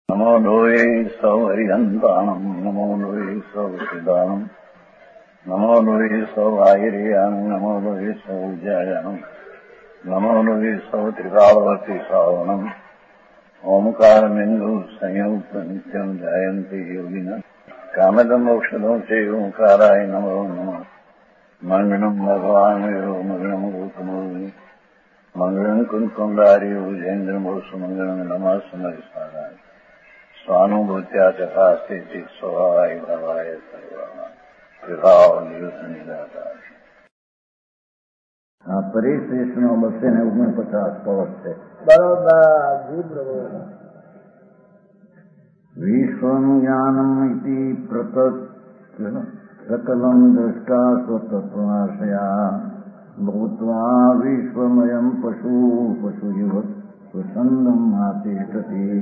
નમો લોહે સૌ હરિહંતાણમ નમો લોહે સૌ સિદ્ધાણમ નમો લોહે સૌ આયર્યાણમ નમો લોહે સૌ જયાણમ નમો લોહે સૌ ત્રિકાળવતી શ્રાવણમ ઓમકારમિંદુ સંયુક્ત નિત્યમ જાયંતિ યોગિના કામદમ ઔષધો છે ઓંકારાય નમો નમઃ મંગળમ ભગવાન વિરો મંગળમ ગૌતમોની મંગળમ કુંકુંડારી ઉજેન્દ્રમો સુમંગળમ નમઃ સમરિસારાય સ્વાનુભૂત્યા તથા સ્થિતિ સ્વભાવાય ભવાય સર્વમાં વિભાવ નિયુદ્ધ નિરાકાર. આ પરિશ્રેષ્ઠનો 249 કવચ છે. બરોબર. વિશ્વમ જ્ઞાનમ ઇતિ સકલમ દ્રષ્ટા સ્વતત્વાશયા ભૂત્વા વિશ્વમયમ પશુઇવ સ્વછંદમ આતિષ્ઠતિ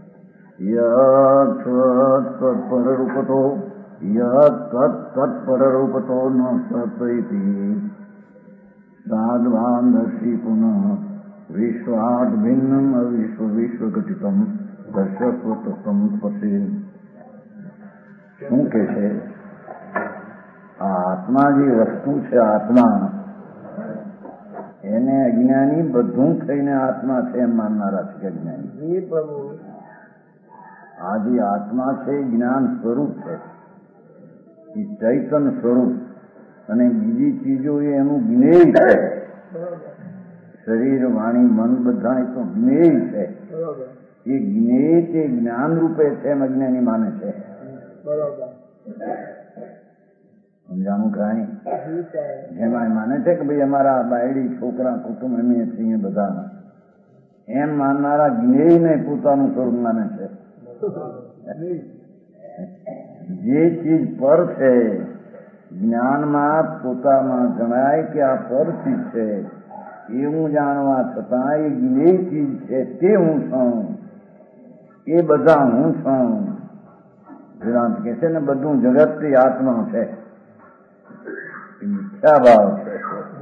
તત્પરરૂપતો ન સત્વૈતિ સાધ્વાંદર્શી પુનઃ વિશ્વાદ ભિન્નમ વિશ્વઘટિતમ દર્શસ્વતમ પછી શું કે છે? આ આત્મા જે વસ્તુ છે, આત્મા એને અજ્ઞાની બધું થઈને આત્મા છે એમ માનનારા છે. અજ્ઞાની આ જે આત્મા છે જ્ઞાન સ્વરૂપ છે, એ ચૈતન સ્વરૂપ, અને બીજી ચીજો એનું જ્ઞેય છે. શરીર, વાણી, મન બધા એ તો જ્ઞેય છે. એ જ્ઞેય તે જ્ઞાન રૂપે છે એમ અજ્ઞાની માને છે. સમજાણું કાંઈ? જેમાં માને છે કે ભાઈ અમારા બાયડી છોકરા કુટુંબ એમ છીએ બધા, એમ માનનારા જ્ઞેયને પોતાનું સ્વરૂપ માને છે. જે ચીજ પર છે, જ્ઞાનમાં પોતામાં જણાય કે આ પર ચીજ છે એવું જાણવા છતાં એ જ્ઞેય ચીજ છે તે હું છું, એ બધા હું છું. વેદાંત કે છે ને બધું જગત થી આત્મા છે. મિથ્યા ભાવ છે.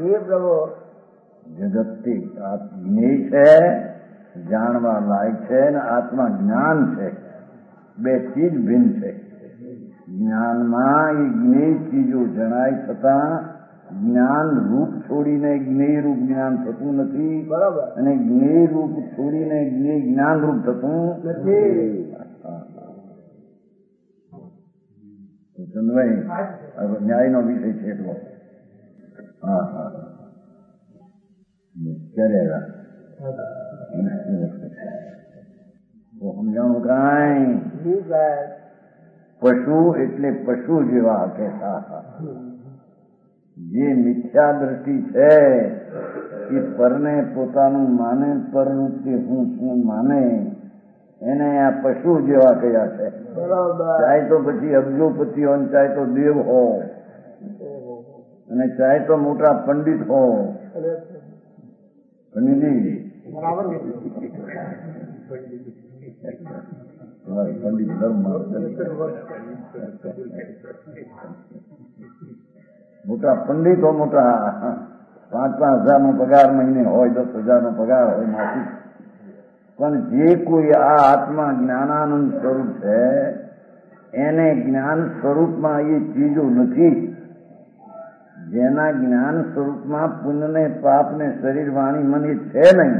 જગત થી જ્ઞેય છે, જાણવા લાયક છે, ને આત્મા જ્ઞાન છે. બે ચીજ ભિન્ન છે. જ્ઞાનમાં એ જ્ઞેય ચીજો જણાય છતાં જ્ઞાન રૂપ છોડીને જ્ઞેય રૂપ જ્ઞાન થતું નથી, અને જ્ઞેય રૂપ છોડીને જ્ઞેય જ્ઞાન રૂપ થતું નથી. ન્યાયનો વિષય છે એટલો. ક્યારે સમજાણું કાંઈ? પશુ એટલે પશુ જેવા કહેતા. જે મિથ્યા દ્રષ્ટિ છે એ પરને પોતાનું માને, પરરૂપથી હું શું માને, એને આ પશુ જેવા કયા છે. ચાહે તો પછી અબજોપતિ હો, ચાહે તો દેવ હો, અને ચાહે તો મોટા પંડિત હો. પંડિત ધર્મ મોટા પંડિત હો, મોટા 5,000 નો પગાર મહિને હોય, 10,000 નો પગાર હોય માસિક, પણ જે કોઈ આ આત્મા જ્ઞાનાનંદ સ્વરૂપ છે એને જ્ઞાન સ્વરૂપમાં એ ચીજો નથી. જેના જ્ઞાન સ્વરૂપમાં પુણ્યને પાપને શરીર, વાણી, મન એ છે નહીં,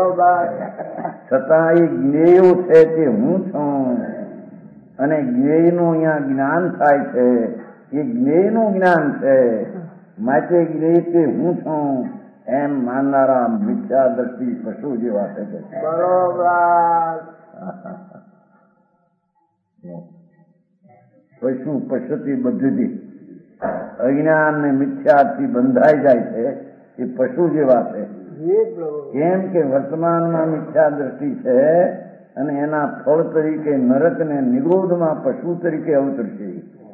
છતાં એ જ્ઞેયો છે તે હું છું, અને જ્ઞેયનું અહીંયા જ્ઞાન થાય છે. એ જ્ઞેયનું જ્ઞાન છે, માટે જ્ઞેય તે હું છું એમ માનનારા મિથ્યા દ્રષ્ટિ પશુ જેવા છે. પશુ પશુથી બધી અજ્ઞાન ને મિથ્યાથી બંધાઈ જાય છે, એ પશુ જેવા છે. કેમ કે વર્તમાનમાં મિથ્યા દ્રષ્ટિ છે, અને એના ફળ તરીકે નરક ને નિરોધમાં પશુ તરીકે અવતરશે.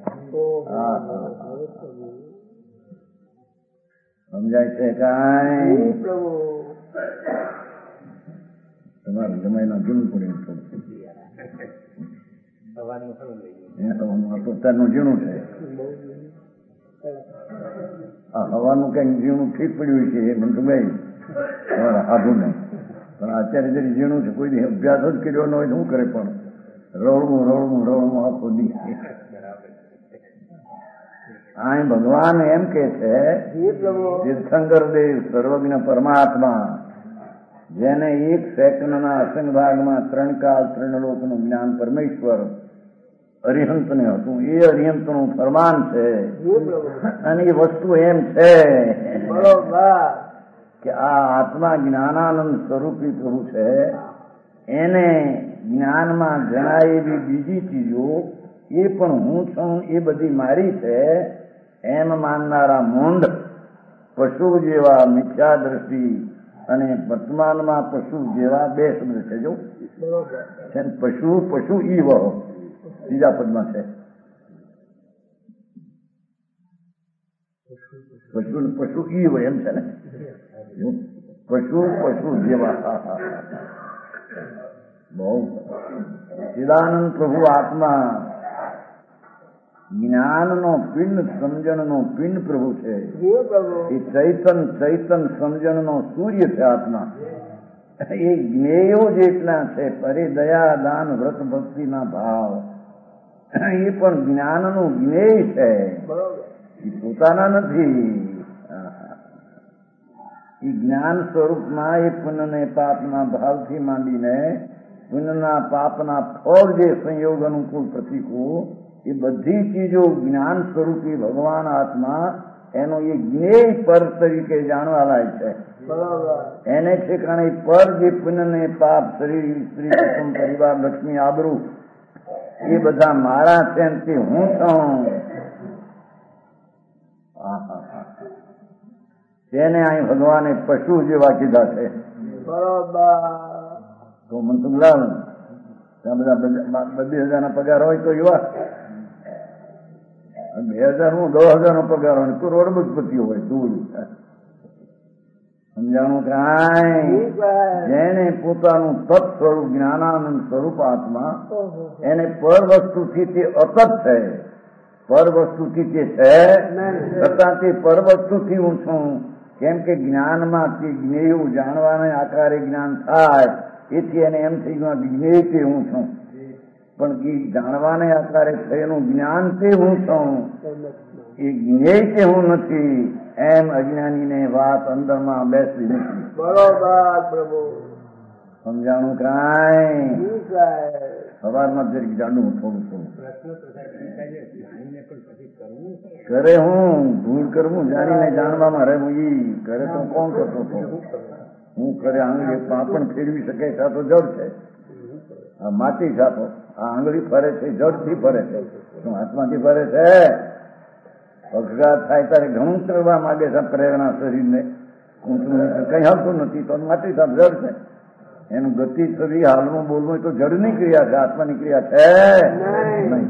સમજાય છે કાંઈ? તમારે જમાઈના જૂનું પડે પોતાનું ઝીણું છે. હવાનું કઈક ઝીણું ઠીક પડ્યું છે એ મને ભાઈ સાધુ નહીં, પણ અત્યારે જરી ઝીણું છે, કોઈ અભ્યાસ જ કર્યો ન હોય શું કરે. પણ રવડવું આખો દી. આ ભગવાન એમ કે છે તીર્થંકર દેવ સર્વજ્ઞ પરમાત્મા જેને એક સેકન્ડના અસંગ ભાગમાં 3 કાળ 3 લોકનું જ્ઞાન પરમેશ્વર અરિહંતને હતું, એ અરિહંતનું ફરમાન છે. અને એ વસ્તુ એમ છે કે આ આત્મા જ્ઞાનાનંદ સ્વરૂપી પ્રભુ છે. એને જ્ઞાનમાં જણાય એવી બીજી ચીજો એ પણ હું છું, એ બધી મારી છે એમ માનનારા મૂંઢ પશુ જેવા મિથ્યા દ્રષ્ટિ અને વર્તમાનમાં પશુ જેવા 2 શબ્દ છે. જો પશુ ઈ વહો બીજા પદમાં છે. પશુ ઈ વહ એમ છે ને, પશુ જેવા. બહુ ચિદાનંદ પ્રભુ આત્મા જ્ઞાનનો પિંડ, સમજણનો પિંડ પ્રભુ છે. એ ચૈતન સમજણનો સૂર્ય છે આત્મા. એ જ્ઞેયો જેટલા છે, પરે દયા દાન વ્રત ભક્તિના ભાવ, એ પણ જ્ઞાનનું જ્ઞેય છે, એ પોતાના નથી. એ જ્ઞાન સ્વરૂપમાં એ પુણ્યને પાપના ભાવથી માંડીને પુણ્યના પાપના ફળ જે સંયોગ અનુકૂળ પ્રતિકૂળ એ બધી ચીજો જ્ઞાન સ્વરૂપી ભગવાન આત્મા એનો એ જ્ઞેય પર તરીકે જાણવા લાય છે. એને ઠેકાણે પર જે પુણ્યને પાપ શરીર સ્ત્રી કુટુંબ પરિવાર લક્ષ્મી આબરૂ એ બધા મારા છે તે હું છું. તેને અહીં ભગવાને પશુ જેવા કીધા છે. તો મનસુખલાલ ત્યાં બધા 2,000 પગાર હોય તો એવા 2,000 નું 10,000 પગાર હોય તો રોડબજપતિ હોય દૂર. સમજાણું કાંઈ જેને પોતાનું તત્ સ્વરૂપ જ્ઞાનાનંદ સ્વરૂપ આત્મા એને પર વસ્તુથી તે અતત છે, પર વસ્તુથી તે છે છતાં તે પર વસ્તુથી હું છું. કેમ કે જ્ઞાનમાં તે જ્ઞેયું જાણવાને આકારે જ્ઞાન થાય એથી એને એમ થઈ ગયું જ્ઞેય તે હું છું, પણ એ જાણવાને આકારે થયેલું જ્ઞાન તે હું છું, એ જ્ઞેય તે હું નથી. એમ અજ્ઞાનીને વાત અંદરમાં બેસી નથી. બરોબર પ્રભુ. સમજાણું કાંઈ સવારમાં જરીક જાડું થોડું કરે હું ભૂલ કરવું જાણીને જાણવામાં રહેવું. ઈ કરે તો કોણ કરતો હતો? હું કરે આંગળી પણ ફેરવી શકે તો જડ છે, આ માટી છાતો આ આંગળી ફરે છે જડથી ફરે છે, શું હાથમાંથી ફરે છે? પગઘાત થાય ત્યારે ઘણું કરવા માંગે છે પ્રેરણા શરીરને, કઈ હાલતું નથી તો માટી સાથ જડ છે. એનું ગતિ થવી હાલનું બોલવું તો જડની ક્રિયા છે, આત્માની ક્રિયા છે નહીં.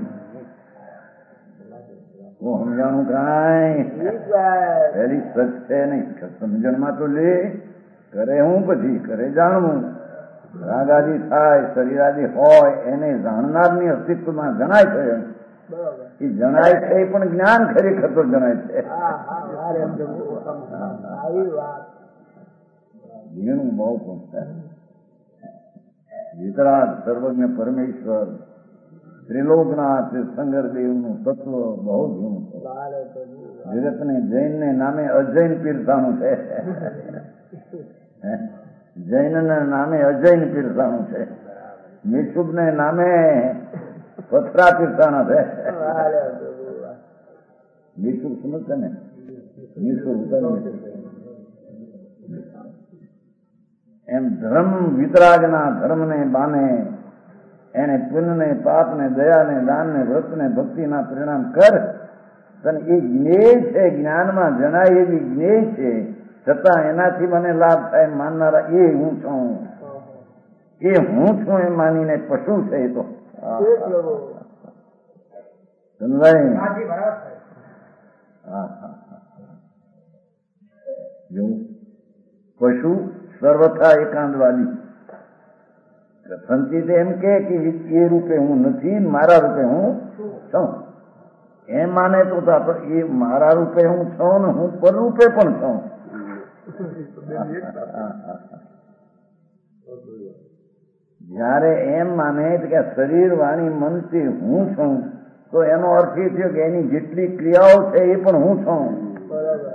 સમજાણું કાંઈ પહેલી સચ છે નહીં. સમજણમાં તો લે કરે હું પછી કરે જાણવું. રાગ આદિ થાય શરીર આદિ હોય એને જાણનારની અસ્તિત્વમાં જણાય છે. એ જણાય છે એ પણ જ્ઞાન ખરેખર તો જણાય છે. જીણું બહુ પહોંચતા વિતરાગ સર્વજ્ઞ પરમેશ્વર ત્રિલોકનાથ શંકરદેવનું તત્વ બહુ જૂનું છે. જગતને જૈનને નામે અજૈન પીરસાનું છે. જૈનના નામે અજૈન પીરસાનું છે. મિશુબને નામે પથરા પીરસાના છે. મિશુબ સમજશે ને? મિશુબ એમ ધર્મ વિતરાગના ધર્મને બાને એને પુણ્યને પાપને દયાને દાનને વ્રતને ભક્તિના પરિણામ કર. તને એ જ્ઞેય છે, જ્ઞાનમાં જણાય એવી જ્ઞેય છે, છતાં એનાથી મને લાભ થાય માનનારા એ હું છું, એ હું છું એમ માનીને પશુ છે. એ તો પશુ સર્વથા એકાંતવાદી. સંચિત એમ કે એ રૂપે હું નથી, મારા રૂપે હું છું એમ માને તો એ મારા રૂપે હું છું ને હું પર રૂપે પણ છું. જયારે એમ માને કે શરીર વાણી મનથી હું છું, તો એનો અર્થ એ થયો કે એની જેટલી ક્રિયાઓ છે એ પણ હું છું. બરાબર.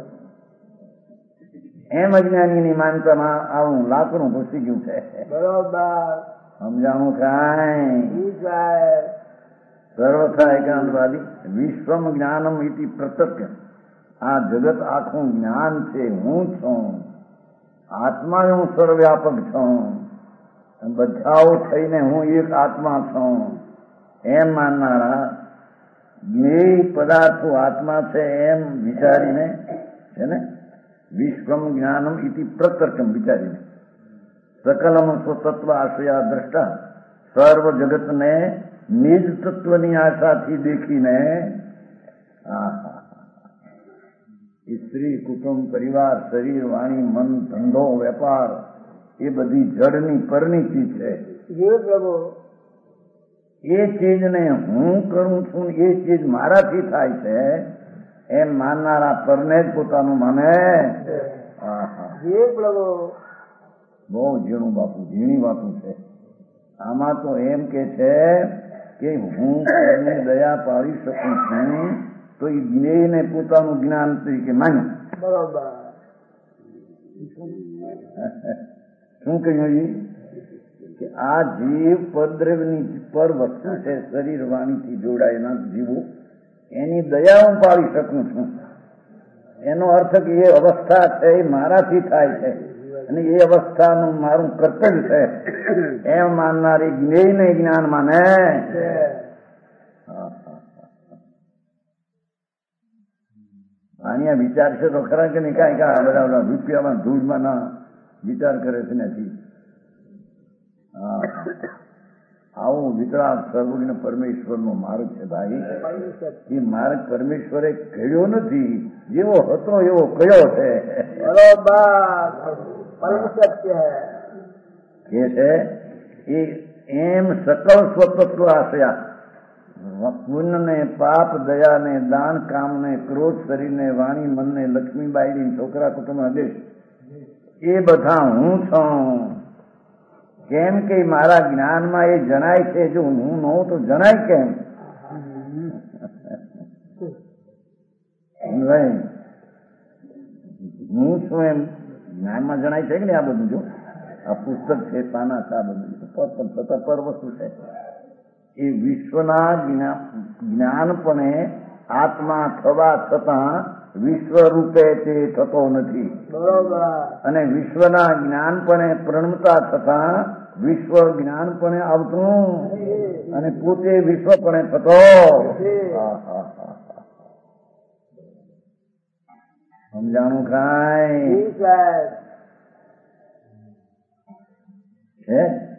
એમ અજ્ઞાનીની માનતામાં આવું લાકડું ઘૂસી ગયું છે. બરોબર. સમજાણું કાંઈ? જી સાહેબ. સર્વથા એકાંતવાદી વિશ્વમ જ્ઞાનમ ઇતિ પ્રત્યક્ષ. આ જગત આખું જ્ઞાન છે, હું છું. આત્મા હું સર્વવ્યાપક છું. બધાઓ થઈને હું એક આત્મા છું એમ માનનારા જ્ઞેય પદાર્થો આત્મા છે એમ વિચારીને છે ને વિશ્વમ જ્ઞાનમ ઇતિ પ્રત્યક્ષમ વિચારીને સકલમ સ્વતત્વ આશ્રયા દ્રષ્ટા સર્વ જગતને નિજ તત્વની આશાથી દેખીને સ્ત્રી કુટુંબ પરિવાર શરીર વાણી મન ધંધો વેપાર એ બધી જડની પરની ચીજ છે. જી પ્રભુ. એ ચીજને હું કરું છું, એ ચીજ મારાથી થાય છે એમ માનનારા પરને જ પોતાનું માને. જી પ્રભુ. બહુ ઝીણું બાપુ, ઝીણી વાતું છે. આમાં તો એમ કે છે કે હું એને દયા પાડી શકું છું, તો એ જ્ઞેયને પોતાનું જ્ઞાન તરીકે માન્યું. બરોબર. શું કહ્યું કે આ જીવ પરદ્રવ્યની પર વસ્તુ છે, શરીર વાણીથી જોડાયેલા જીવો, એની દયા હું પાડી શકું છું. એનો અર્થ કે એ અવસ્થા છે એ મારાથી થાય છે અને એ અવસ્થાનું મારું કર્તવ્ય છે એમ માનનારી જ્ઞેયને જ્ઞાન માને. અહીંયા વિચાર છે તો ખરા કે નહીં? કાંઈ કા બધા રૂપિયામાં ધૂળમાં ના વિચાર કરે છે નથી. આવું વિતરાગ સર્વજ્ઞ પરમેશ્વરનો માર્ગ છે ભાઈ. એ માર્ગ પરમેશ્વરે કહ્યો નથી, જેવો હતો એવો કયો છે. કે છે એ એમ સકલ સ્વતત્વ આશ્રયા પુણ્યને પાપ દયાને દાન કામને ક્રોધ શરીરને વાણી મનને લક્ષ્મીબાઈ છોકરા કુટુંબ આદેશ એ બધા હું છું. કેમ કે મારા જ્ઞાનમાં એ જણાય છે. જો હું ન હોઉં તો જણાય કેમ? હું છું એમ જ્ઞાનમાં જણાય છે કે નહીં? આ બધું જો આ પુસ્તક છે, પાના છે, આ બધું પર વસ્તુ છે. એ વિશ્વના જ્ઞાનપણે આત્મા થવા છતાં વિશ્વ રૂપે તે થતો નથી. બરોબર. અને વિશ્વના જ્ઞાનપણે પ્રણમતા છતાં વિશ્વ જ્ઞાનપણે આવતું અને પોતે વિશ્વપણે થતો. સમજાણું કાંઈ છે?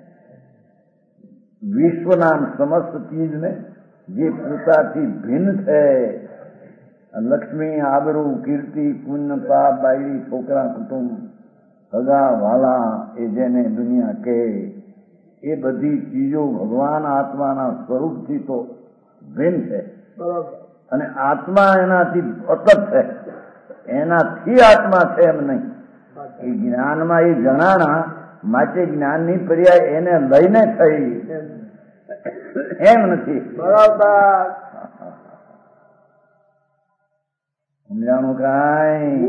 વિશ્વના સમસ્ત ચીજને જે પોતાથી ભિન્ન છે, લક્ષ્મી આબરૂ કીર્તિ પુણ્ય પાપ બાયડી છોકરા કુટુંબ સગા વાલા એ જેને દુનિયા કહે, એ બધી ચીજો ભગવાન આત્માના સ્વરૂપથી તો ભિન્ન છે. અને આત્મા એનાથી અતત છે, એનાથી આત્મા છે એમ નહીં. એ જ્ઞાનમાં એ જણાણા માટે જ્ઞાનની પર્યાય એને લઈને થઈ એમ નથી. બરાબર. સમજાણું કાંઈ?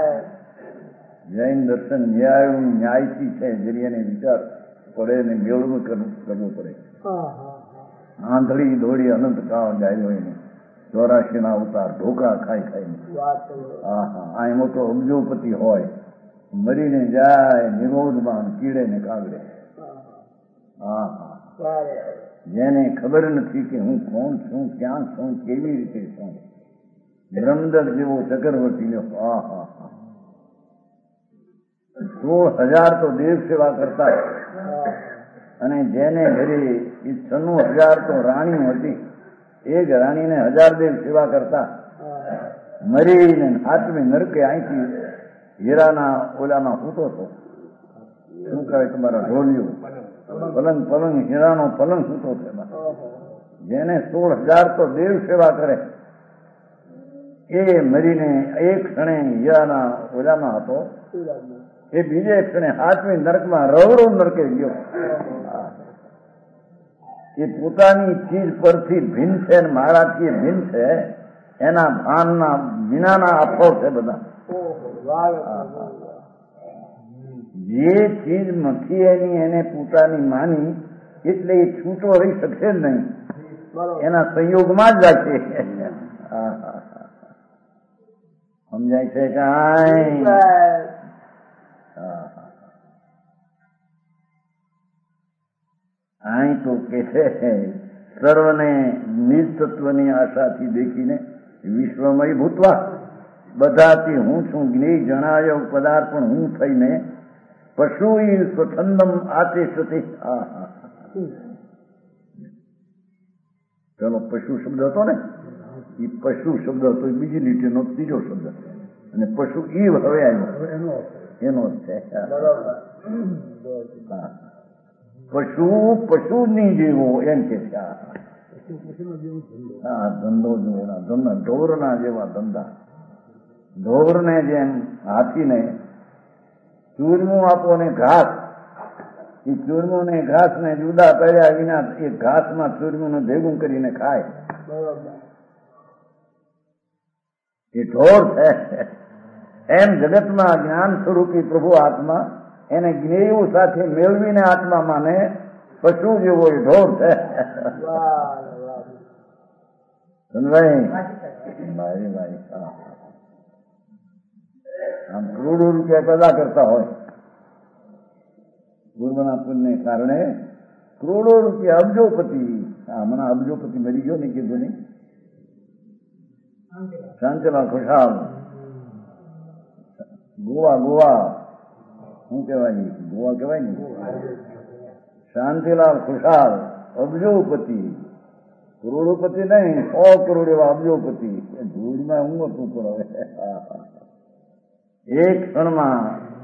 જૈન દર્શન ન્યાયથી છે, જરિયાને વિચાર પડે ને મેળવું કરવું પડે. આંધળી દોડી અનંત કાળ જાય એને 84 ના અવતાર ઢોકળા ખાઈ ખાઈને. આ એમાં તો અબજોપતિ હોય, મરીને જાય નિરોધમાં કીડે ને કાગડે. જેને ખબર નથી કે હું કોણ છું, ક્યાં છું, કેવી રીતે છું. બ્રહ્મદત્ત જેવો ચક્રવર્તી લ્યો. 16,000 તો દેવ સેવા કરતા, અને જેને ઘરે 96,000 તો રાણી હતી. એક રાણીને 1000 દેવ સેવા કરતા. મરીને હાથમી નરકે અહીંથી હીરાના ઓલામાં સૂતો હતો. શું કહે તમારા ઢોલિયો? પલંગ પલંગ હીરાનો પલંગ સૂતો છે. જેને 16,000 તો દેવ સેવા કરે, એ મરીને એક ક્ષણે હીરાના ઓલામાં હતો. એ બીજે ક્ષણે હાથમી નરકમાં રવડો નરકે ગયો. એ પોતાની ચીજ પરથી ભિન્ન છે અને મારાથી ભિન્ન છે, એના ભાનના વિનાના અફો છે બધા. જે ચીજ મથી એની એને પોતાની માની એટલે એ છૂટો રહી શકશે જ નહીં, એના સંયોગમાં જ રાખે. સમજાય છે કાંઈ? અહીં તો કે છે સર્વને નિજ તત્વની આશાથી દેખીને વિશ્વમય ભૂતવા, બધાથી હું છું જ્ઞેય જણાયો પદાર્પણ હું થઈને પશુ સ્વચ્છંદમ આચેષતે. પેલો પશુ શબ્દ હતો ને, એ પશુ શબ્દ હતો, એ બીજી લીટીનો ત્રીજો શબ્દ, અને પશુ ઈવ હવે એનો છે. પશુની જેવો એમ કે છે. હા, ધંધો જો એના ધંધા ઢોરના જેવા ધંધા. ઢોરને જેમ હાથીને ચૂરમું આપો ને ઘાસ, એ ચૂરમું ને ઘાસ ને જુદા કર્યા વિના એ ઘાસમાં ચૂરમું ને ભેગું કરીને ખાય, એ ઢોર છે. એમ જગતમાં જ્ઞાન સ્વરૂપી પ્રભુ આત્મા એને જ્ઞેયો સાથે મેળવીને આત્મા માને પશુ જેવો એ ઢોર છે. આમ કરોડો રૂપિયા પેદા કરતા હોય, પૂર્વના પુણ્યને કારણે કરોડો રૂપિયા, અબજોપતિ. હમણાં અબજોપતિ મરી ગયો ને કીધું નહીં, શાંતિલાલ ખુશાલ. ગોવા શું કહેવાય? ગોવા કહેવાય ને, શાંતિલાલ ખુશાલ અબજોપતિ. કરોડોપતિ નહીં, 100 કરોડ એવા અબજોપતિ. ધૂળમાં હું હતું પણ હવે એક ક્ષણમાં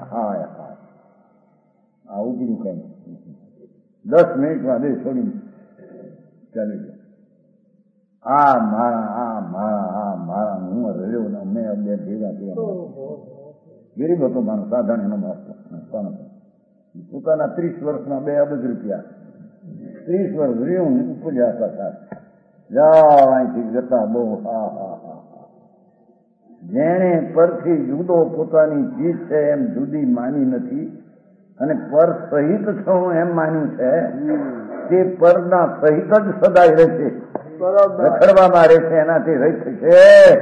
ઉગડ્યું કઈ 10 મિનિટમાં બે છોડીને ચાલી ગયો. આ મારા હું રહ્યો ને અમે બે ભેગા થયા. ગરીબ હતો મારો, સાધારણ એનો માણસ. પોતાના 30 વર્ષના 2 અબજ રૂપિયા, 30 વર્ષ રહ્યું ઉપજ્યા હતા. જાઓ અહીંથી જતા બહુ. જેણે પરથી જુદો પોતાની ચીજ છે એમ જુદી માની નથી, અને પર સહિત છું એમ માન્યું છે, તે પરના સહિત જ સદાય રહેશે, રખડવામાં રહેશે, એનાથી રહી થશે.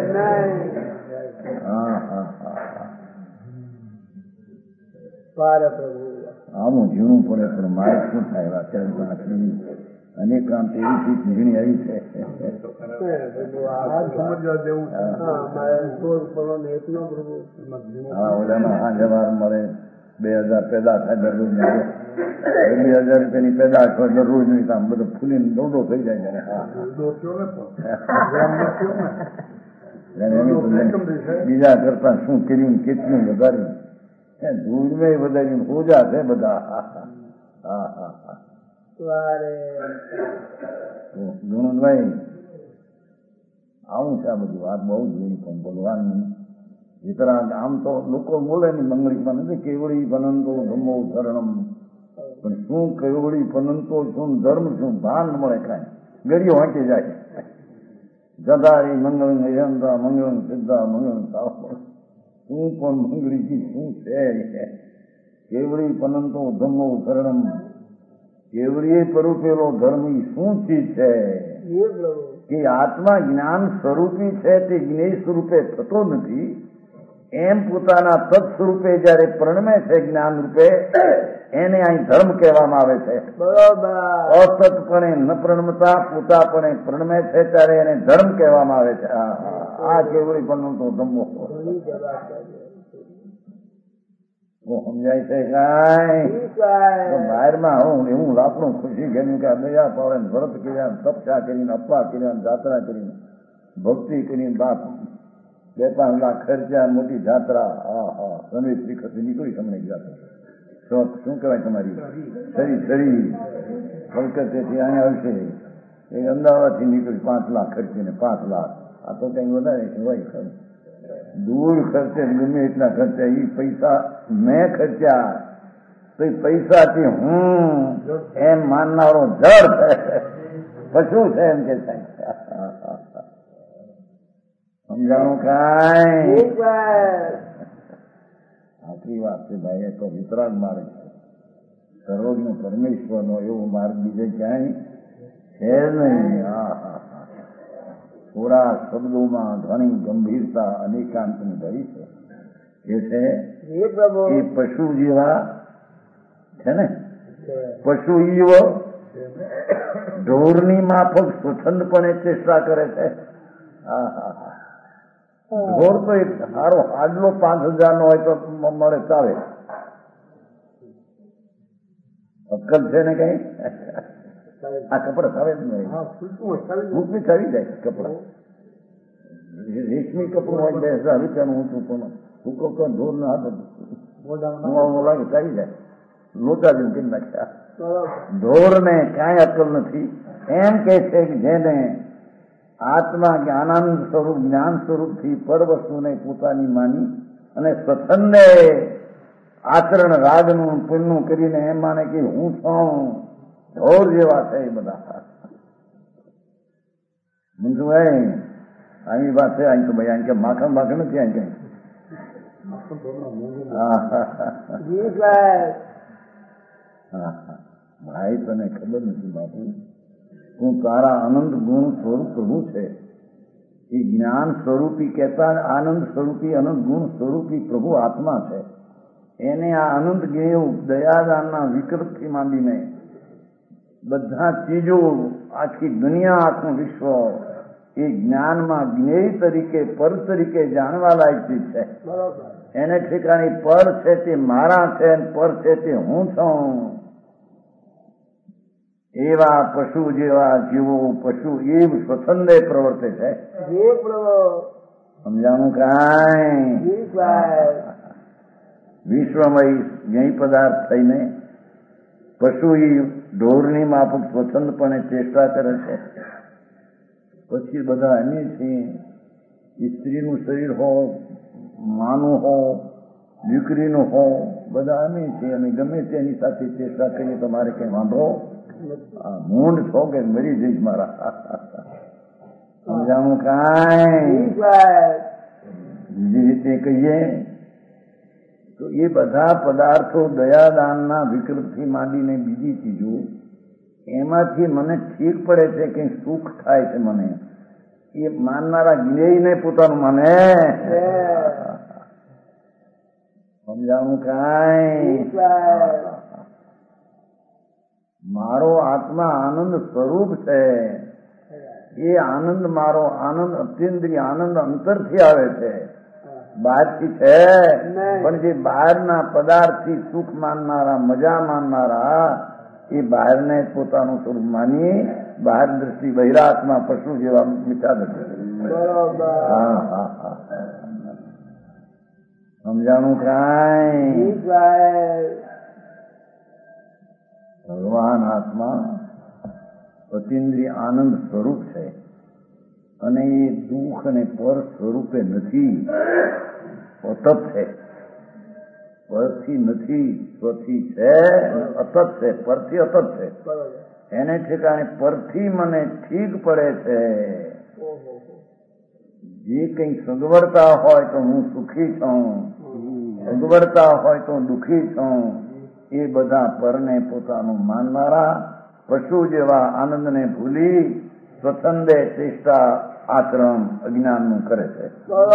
આવું જીવવું પડે, પણ મારે શું થાય? અત્યારે અનેક કામ એવી ચીજ ઝીણી આવી છે. ઓલામાં જવાર મળે 2000 પેદા થાય દરરોજ, 2000 રૂપિયાની પેદા થાય દરરોજ નહીં, કામ બધું ફૂલીને દોડો થઈ જાય. બીજા કરતા શું કર્યું, કેટલું વધાર્યું, ધૂળમાં વધાર્યું, હોજા છે બધા. ગુણભાઈ આવું છે આ બધું. વાત બહુ જ એવી પણ ભગવાનની વિતરાગ. આમ તો લોકો બોલે ને મંગળીમાં નથી, કેવડી પનંતો ધમ્મો શરણમ, પણ શું કેવડી પનંતો, શું ધર્મ, શું ભાન મળે કાંઈ. ગળીઓ વાંચી જાય. જદારી મંગળ નિરંતા મંગળ સિદ્ધા મંગળ સાવ, શું પણ મંગળીજી શું છે? કેવડી પનંતો ધમ્મો શરણમ, કેવડીએ પરૂપેલો ધર્મ શું ચીજ છે? કે આત્મા જ્ઞાન સ્વરૂપી છે, તે જ્ઞેય સ્વરૂપે થતો નથી. એમ પોતાના તત્ સ્વરૂપે જયારે પ્રણમે છે જ્ઞાન રૂપે, એને અહીં ધર્મ કહેવામાં આવે છે. અસતપણે ન પ્રણમતા પોતાપણે પ્રણમે છે ત્યારે એને ધર્મ કહેવામાં આવે છે. આ કેવડી પણ તો ધમ્મો. સમજાય છે કાંઈ? બહારમાં હું એવું લાપણું ખુશી કર્યું કે દયા પાવે, વ્રત કર્યા, તપસ્યા કરીને, અપવા કર્યા, જાત્રા કરીને, ભક્તિ કરીને, બાપ 2-5 લાખ ખર્ચા, મોટી જાત્રા. સમીર શ્રીખત નીકળી તમને ગયા. શું કહેવાય તમારી શરી કલકત્તાથી અહીંયા આવશે, એ અમદાવાદથી નીકળી 5 લાખ ખર્ચીને 5 લાખ. આ તો કઈ વધારે હોય ખરું. દૂર ખર્ચે ગમે એટલા ખર્ચા, એ પૈસા મેં ખર્ચ્યા તો એ પૈસાથી હું એમ માનનારો જડ છે, પશુ છે એમ કે સમજાણું કાંઈ? આખરી વાત છે ભાઈ. એ તો વિતરાગ માર્ગ છે, સર્વજ્ઞ પરમેશ્વરનો એવો માર્ગ બીજે ક્યાંય છે નહીં. થોડા શબ્દોમાં ઘણી ગંભીરતા અનેકાંતની ભરી છે. એ છે એ પશુ જેવા છે ને, પશુ ઈવ ઢોરની માફક સ્વચ્છંદપણે ચેષ્ટા કરે છે. ઢોર તો એક સારો હાડલો 5,000 નો હોય તો મળે ચાલે, અક્કલ છે ને કઈ? આ કપડા ચાલે જ નહીં, મૂકવી ચાલી જાય કપડા. રેશમી કપડું હોય 2,000 રૂપિયાનું ઊંચું પણ હુકો તો ઢોર ના હાથ લાગે ચાલી જાય, લોચા જેમ કરી નાખ્યા. ઢોર ને કાંઈ અક્કલ નથી. એમ કે છે કે જેને આત્મા જ્ઞાનાનંદ સ્વરૂપ જ્ઞાન સ્વરૂપથી પર વસ્તુને પોતાની માની અને સ્વચ્છંદે આચરણ રાગનું પુણ્યનું કરીને એમ માને કે હું છું, ઢોર જેવા છે એ બધા. બીજું અહીં વાત છે, અહીં તો ભાઈ અહીં કે માખણ બાખણ નથી, અહીં કઈ ભાઈ તને ખબર નથી બાપુ, તું તારા આનંદ ગુણ સ્વરૂપ પ્રભુ છે. એ જ્ઞાન સ્વરૂપી કહેતા આનંદ સ્વરૂપી અનંત ગુણ સ્વરૂપી પ્રભુ આત્મા છે. એને આ અનંત જ્ઞેય દયાદાનના વિકૃતથી માંડીને બધા ચીજો, આખી દુનિયા, આખું વિશ્વ એ જ્ઞાનમાં જ્ઞેય તરીકે પર તરીકે જાણવા લાયક ચીજ છે. એને ઠેકાણે પર છે તે મારા છે, પર છે તે હું છું. એવા પશુ જેવા જીવો પશુ એવ સ્વચ્છંદે પ્રવર્તે છે. સમજાણું કાંઈ? વિશ્વમય જ્ઞેય પદાર્થ થઈને પશુ એ ઢોરની માફક સ્વચ્છંદપણે ચેષ્ટા કરે છે. પછી બધા અમે છીએ, સ્ત્રીનું શરીર હો, માનું હો, દીકરીનું હો, બધા અમે છીએ. અમે ગમે તેની સાથે ચેષ્ટા કરીએ તો મારે કઈ વાંધો? મૂંડ છો કે મરી જઈશ મારા? સમજાણું કાંઈ? બીજી રીતે કહીએ તો એ બધા પદાર્થો દયાદાનના વિકલ્પથી માંડીને બીજી ચીજો, એમાંથી મને ઠીક પડે છે કે સુખ થાય છે મને, એ માનનારા જ્ઞેયને પોતાનું માને. સમજાણું કાંઈ? મારો આત્મા આનંદ સ્વરૂપ છે. એ આનંદ, મારો આનંદ અત્યેન્દ્રિય આનંદ અંતરથી આવે છે, બહારથી છે. પણ જે બહારના પદાર્થથી સુખ માનનારા, મજા માનનારા, એ બહારને પોતાનું સ્વરૂપ માની બહાર દ્રષ્ટિ બહિરાત્મા પશુ જેવા મીઠા દ્રષ્ટિ. સમજાણું કાંઈ? ભગવાન આત્મા અતિન્દ્રિય આનંદ સ્વરૂપ છે અને એ દુઃખ અને પર સ્વરૂપે નથી, અતત છે. પરથી નથી, સ્વથી છે, અતત છે. પરથી અતત છે. એને ઠેકાણે પરથી મને ઠીક પડે છે. જે કંઈ સગવડતા હોય તો હું સુખી છું, સગવડતા હોય તો દુઃખી છું. એ બધા પરને પોતાનું માનનારા પશુ જેવા આનંદને ભૂલી સ્વચ્છંદે ચેષ્ટા આચરણ અજ્ઞાનનું કરે છે.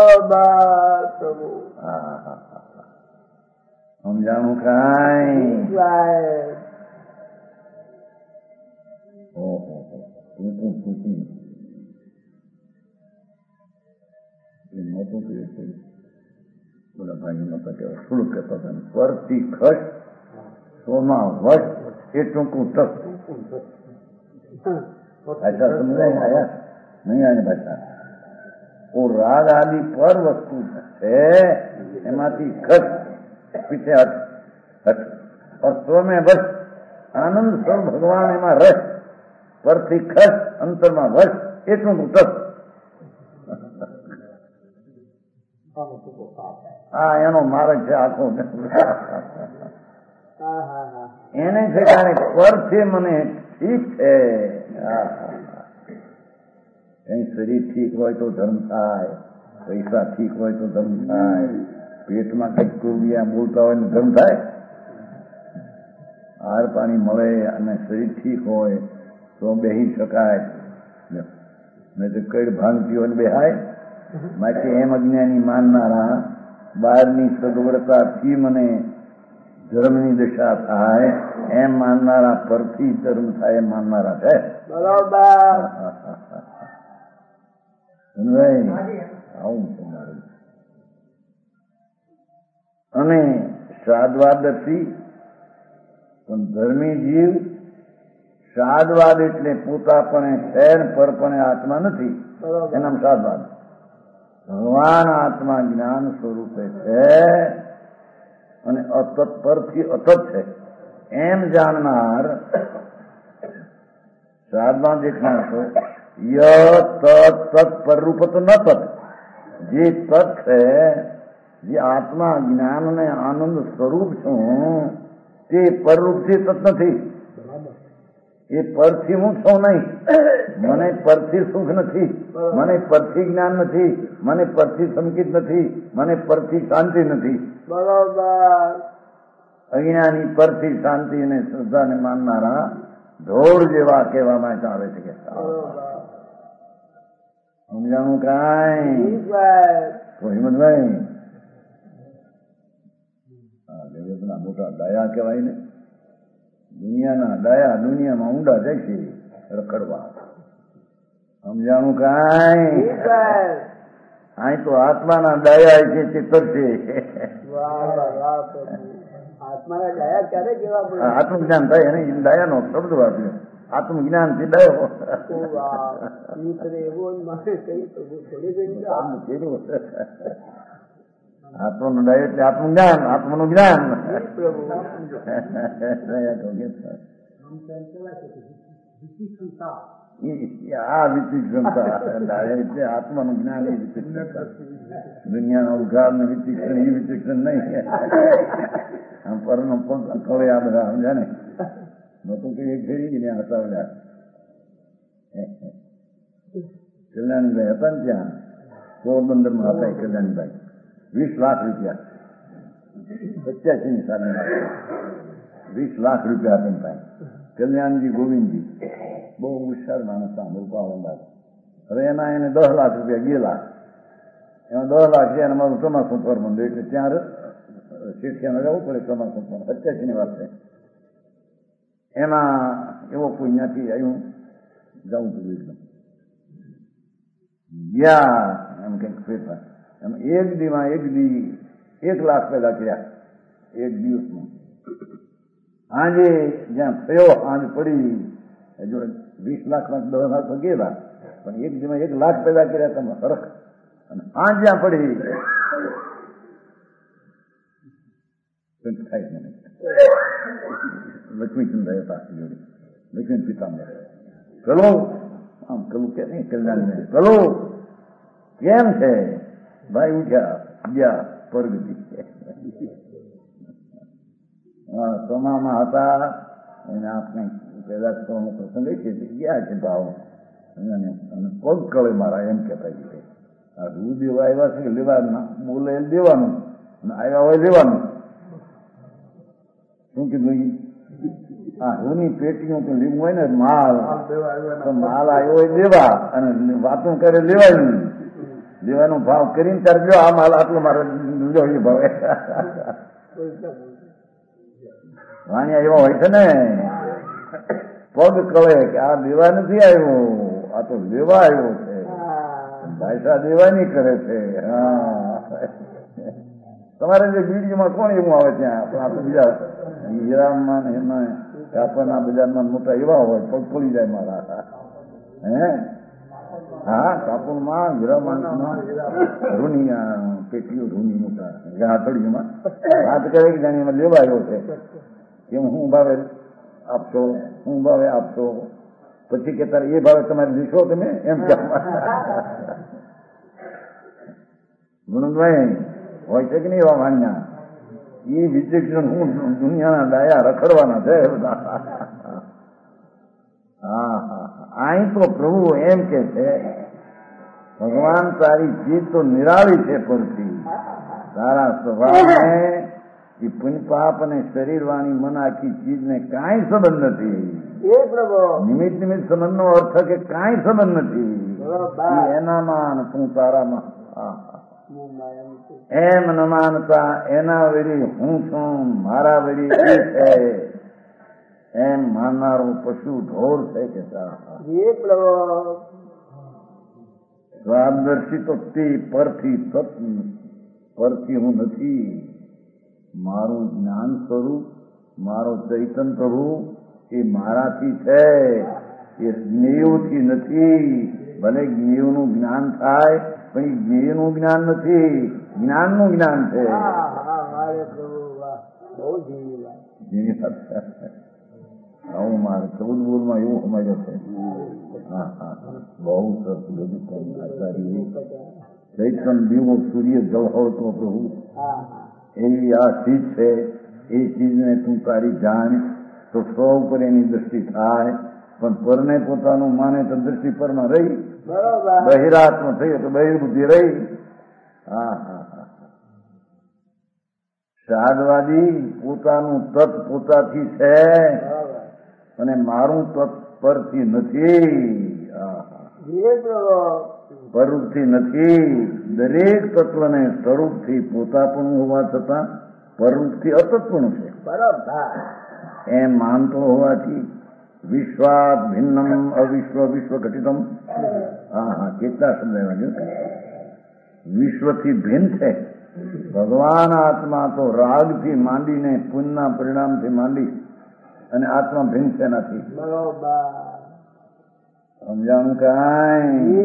સમજાણું કાંઈ? મોટું કર્યું બોલા ભાઈ નતા કહેવાય, થોડુંક કહેતા હતા. પરથી ખસ સોમાં વશ એ ટૂંકું ટક. ભાષા સમજાય આયા નહીં? આને ભાષા ઓ રાગ આદિ પર વસ્તુ છે, એમાંથી ખસ પીછે હટ હટ और स्व में वश आनंद स्वर भगवान एમાં રસ, પરથી ખસ અંતરમાં વશ એટલું ટક. આ એનો માર્ગ છે આખો. હા હા હા એને ઠેકાણે પરથી મને ઠીક છે. કઈ શરીર ઠીક હોય તો ધર્મ થાય, પૈસા ઠીક હોય તો ધર્મ થાય, પેટમાં કઈક કુરિયા બોલતા હોય ને ધર્મ થાય. આહાર પાણી મળે અને શરીર ઠીક હોય તો બેસી શકાય, નહીં તો કઈ ભાંગતી હોય ને બેહાય. બાકી એમ અજ્ઞાની માનનારા બહારની સગવડતાથી મને ધર્મની દશા થાય એમ માનનારા પરથી ધર્મ થાય એમ માનનારા છે. બરોબર. આવું તમારું. અને સાદવાદથી પણ ધર્મી જીવ સાદવાદ એટલે પોતાપણે શહેર પરપણે આત્મા નથી, એનામ સાદવાદ. ભગવાન આત્મા જ્ઞાન સ્વરૂપે છે અને અતત પરથી અતત છે એમ જાણનાર સાદમાં દેખનાર છો. ય તત પરરૂપ તો ન તત. જે તત છે, જે આત્મા જ્ઞાન ને આનંદ સ્વરૂપ છું તે પરરૂપથી તત નથી. એ પરથી હું છું નહીં. મને પરથી સુખ નથી, મને પરથી જ્ઞાન નથી, મને પરથી સંકિત નથી, મને પરથી શાંતિ નથી. બરોબર. અજ્ઞાની પરથી શાંતિ અને શ્રદ્ધાને માનનારા ઢોળ જેવા કહેવામાં આવે છે. કે સમજાણું કાંઈ તો હિંમતભાઈ? જગતના મોટા ડાયા કહેવાય ને. દુનિયાના ડાયા દુનિયામાં ઊંડા જાય છે રખડવા. સમજાણું કાંઈ? અહીં તો આત્માના ડાયા છે ચિત્ત છે. આત્માના દયા ક્યારે કેવા પડે? આત્મજ્ઞાન થાય એને દયાનો શબ્દ વાપર્યો. આત્મજ્ઞાન થી દયો. આત્માનું દય એટલે આત્મજ્ઞાન, આત્માનું જ્ઞાન. આ વિચિક્ષણતા એટલે આત્માનું જ્ઞાન એ વિચિક્ષણતા. દુનિયાનો ઉઘાડ ને વિચિક્ષણ એ વિચિક્ષણ નહીં. આમ પરનો પગ કળે આ બધા સમજ્યા ને. નતું કઈ એક ફેરી ને હતાવડ્યા. કલ્યાણીભાઈ હતા ને ત્યાં પોરબંદરમાં હતા. કલ્યાણીભાઈ 20 લાખ રૂપિયા 85 ની સામે 20 લાખ રૂપિયા હતા ભાઈ. કલ્યાણજી ગોવિંદજી બહુ હોશિયાર માણસ હતા, રૂપાવંદાજ. હવે એના એને 10 લાખ રૂપિયા ગયેલા. એમાં 10 લાખ છે અને મારું ચોમાસું પોરબંદર એટલે ત્યાં શેઠિયાને રહેવું પડે. ચોમાસું 85 ની વાત છે. એમાં એવો કોઈ ત્યાંથી આવ્યું જવું પડ્યું એકદમ ગયા એમ કઈક ફેરફાર. એમ એક દીમાં 1 લાખ પેદા કર્યા એક દિવસમાં. આજે જ્યાં થયો આજ પડી જો 20 લાખમાં 10 લાખ ગયેલા પણ એક દીમાં 1 લાખ પેદા કર્યા તમે ફરક. અને આજ જ્યાં પડી 25 મિનિટ લક્ષ્મીચંદ્ર હતા જોડે. લક્ષ્મી પિતાંબર કલો આમ કલું કે નહીં કલ્યાણ કલો કેમ છે ભાઈ? ઉઠ્યા ગયા પરગતિ. હા સમામાં હતા એને આપણે પેદા કરવાનો પ્રસંગ છે ગયા છે ભાવ. અને પગ કળે મારા એમ કહેતા છે. આ રૂ દેવા આવ્યા છે લેવા બોલે એમ દેવાનું, આવ્યા હોય લેવાનું. શું કીધું? હા રૂની પેટીઓ તો લેવું હોય ને માલ, તો માલ આવ્યો હોય દેવા અને વાતો કરે લેવાયું. લેવાનો ભાવ કરીને ત્યારે જો આ માલ આટલો મારે જોઈએ ભાવે. વાણિયા એવા હોય છે ને પગ કળે કે આ દેવા નથી આવ્યો, આ તો લેવા આવ્યો છે. ભાષા દેવાની કરે છે. હા તમારે જે વિડીયોમાં કોણ એવું આવે ત્યાં? પણ આપણે બીજા હીરામાં ને એમાં કાપડના બજારમાં મોટા એવા હોય પગ પડી જાય મારા. હે હા કાપડમાં હીરામાં રૂની પેટીઓ રૂની મોટા હાથડીઓમાં હાથ કરે કે જાણે એમાં લેવા આવ્યો છે. એમ હું ભાવે આપશો, હું ભાવે આપશો. પછી કે તારે એ ભાવે તમારે લીશો તમે એમ. ગુણભાઈ હોય છે કે નહીં એવા વાણિયા એ વિચક્ષણ હું દુનિયાના ડાયા રખડવાના છે બધા. હા હા અહીં તો પ્રભુ એમ કે છે ભગવાન તારી ચીજ તો નિરાળી છે પરથી તારા સ્વભાવને એ પુણ્ય પાપ અને શરીર વાણી મન આખી ચીજને કાંઈ સંબંધ નથી. એ પ્રભુ નિમિત્ત નિમિત્ત સંબંધનો અર્થ કે કાંઈ સંબંધ નથી. બરોબર. એનામાં અને તું તારામાં એમ ન માનતા એના વેરી હું છું મારા વેરી એ છે એમ માનનારો પશુ ઢોર છે કે એ પ્રભુ સ્વાદર્શી તો તે પરથી હું નથી. મારું જ્ઞાન સ્વરૂપ મારો ચૈતન્ય પ્રભુ એ મારાથી છે એ જ્ઞેયથી નથી. ભલે જ્ઞેયનું જ્ઞાન થાય પણ એ જ્ઞેયનું જ્ઞાન નથી જ્ઞાનનું જ્ઞાન છે. આવું મારે 14 બોલમાં એવું સમજો છે. હા હા બહુ સરસ બધું આચાર્ય ચૈતન્ય દીવો સૂર્ય જળહળતો પ્રભુ એવી આ ચીજ છે. એ ચીજને તું તારી જાણ તો સૌ પર એની દ્રષ્ટિ થાય પણ પરને પોતાનું માને તો દ્રષ્ટિ પરમાં રહી. બહિરાત્મ થયો તો બહિર્બુદ્ધિ રહી. હા હા હા શાદવાદી પોતાનું તત્વ પોતાથી છે અને મારું તત્વ પરથી નથી. પરથી નથી. દરેક તત્વને સ્વરૂપથી પોતાપણું હોવા છતાં પરથી અતત્વનું છે એમ માનતો હોવાથી વિશ્વાત ભિન્નમ અવિશ્વ વિશ્વ ઘટિતમ. હા હા કેટલા શબ્દ વિશ્વથી ભિન્ન છે. ભગવાન આત્મા તો રાગથી માંડીને પુણ્યના પરિણામથી માંડી અને આત્મા ભિન્ન છે નથી. સમજાણું કાંઈ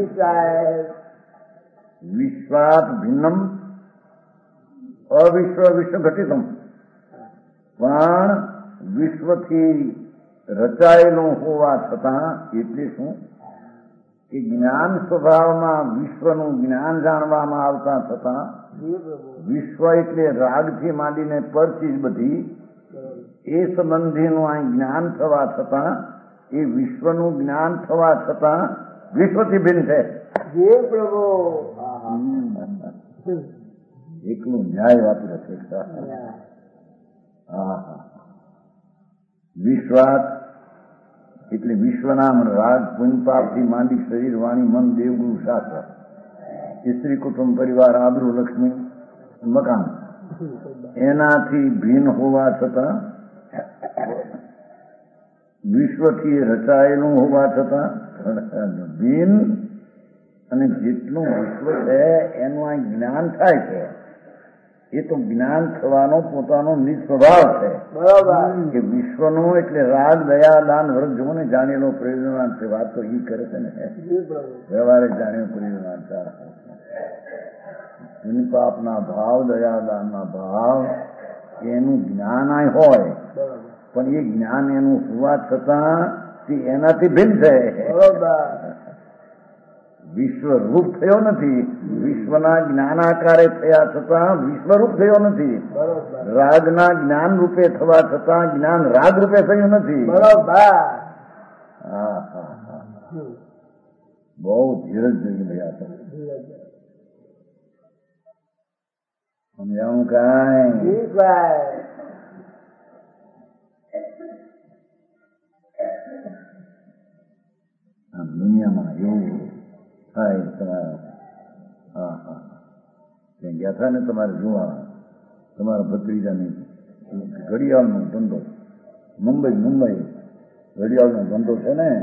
વિશ્વાત ભિન્નમ અવિશ્વ વિશ્વ ઘટિતમ પણ વિશ્વથી રચાયેલું હોવા છતાં એટલે શું કે જ્ઞાન સ્વભાવમાં વિશ્વનું જ્ઞાન જાણવામાં આવતા છતાં વિશ્વ એટલે રાગથી માંડીને પરથી બધી એ સંબંધીનું આ જ્ઞાન થવા છતાં એ વિશ્વનું જ્ઞાન થવા છતાં વિશ્વથી ભિન્ન છે. એકલું ન્યાય વાપરે છે. વિશ્વાત એટલે વિશ્વનામ રાગ પુણ્યપાપથી માંડી શરીર વાણી મન દેવગુરુ શાસ્ત્ર સ્ત્રી કુટુંબ પરિવાર આબરૂ લક્ષ્મી મકાન એનાથી ભિન્ન હોવા છતાં વિશ્વથી રચાયેલું હોવા છતાં ભિન્ન અને જેટલું વિશ્વ છે એનું આ જ્ઞાન થાય છે એ તો જ્ઞાન થવાનો પોતાનો નિજ સ્વભાવ છે. કે વિશ્વનો એટલે રાગ દયા દાન વર્ગ જોને જાણેલો પ્રયોજન છે. વાત તો એ કરે છે ને વ્યવહારે જાણ્યો પ્રયોજન પાપના ભાવ દયા દાનના ભાવ એનું જ્ઞાન આ હોય પણ એ જ્ઞાન એનું હોવા છતાં તે એનાથી ભિન્ન છે. વિશ્વરૂપ થયો નથી. વિશ્વના જ્ઞાનાકારે થયા છતાં વિશ્વરૂપ થયો નથી. રાગના જ્ઞાન રૂપે થવા છતાં જ્ઞાન રાગ રૂપે થયું નથી. હા હા હા બહુ ધીરજ જોઈ રહ્યા છે. સમજાવું કાંઈ દુનિયામાં એવું થાય તમારા હા હા ત્યાં ગયા હતા ને તમારે જોવા તમારા ભત્રીજાની ઘડિયાળનો ધંધો મુંબઈ ઘડિયાળનો ધંધો છે ને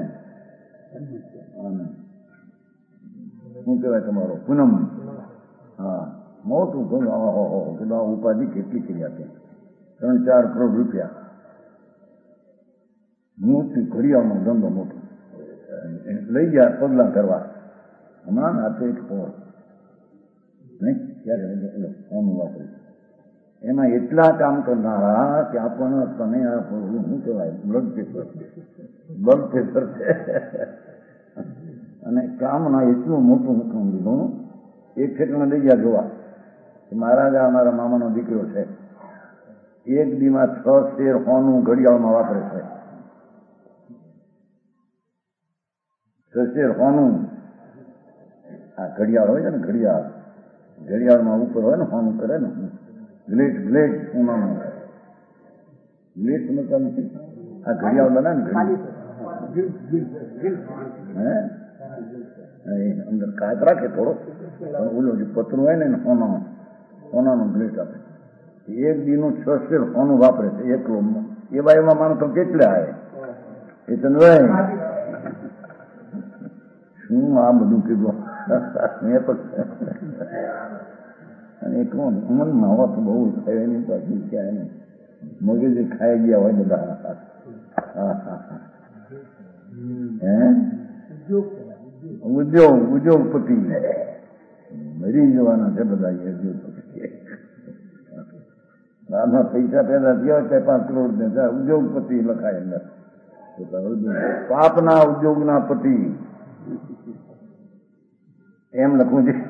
શું કહેવાય તમારો પૂનમ. હા મોટું ઘણું ઉપાધિ કેટલી કર્યા છે 3-4 કરોડ રૂપિયા મોટી ઘડિયાળનો ધંધો મોટો લઈ ગયા પગલાં કરવા હમણાં હાથે એક પોર નહીં ત્યારે ફોન વાપર્યું એમાં એટલા કામ કરનારા કે આપણને તમે આ શું કહેવાય બ્લડ પ્રેશર છે અને કામના એટલું મોટું લીધું એક ઠેકાણે લઈ ગયા જોવા મહારાજ અમારા મામાનો દીકરો છે, એક દીમાં 6 શેર હોનું ઘડિયાળમાં વાપરે છે. 6 શેર હોનું. આ ઘડિયાળ હોય છે ને, ઘડિયાળમાં ઉપર હોય ને હોનું કરે ને, ગ્લેટ સોનાનું ગ્લેટ સમજતા નથી. આ ઘડિયાળ બને ને અંદર કાચ રાખે થોડો, ઓલો જે પતરું હોય ને સોનાનું ગ્લેટ આપે. એક દીનું 6 શેર સોનું વાપરે છે એકલો. એમાં માણસો કેટલા આવે એ ચંદ્રભાઈ? શું આ બધું કીધું મેં તો. અને એટલું અમલમાં હોવા તો બહુ થાય નહીં, પાછું ક્યાંય નહીં. મગજ ખાઈ ગયા હોય બધા. ઉદ્યોગપતિ મરી જવાના છે બધા ઉદ્યોગપતિ. આમાં પૈસા પેદા થયા હોય 5 કરોડ ને ઉદ્યોગપતિ લખાય અંદર. પાપના ઉદ્યોગના પતિ એમ લખવું છે.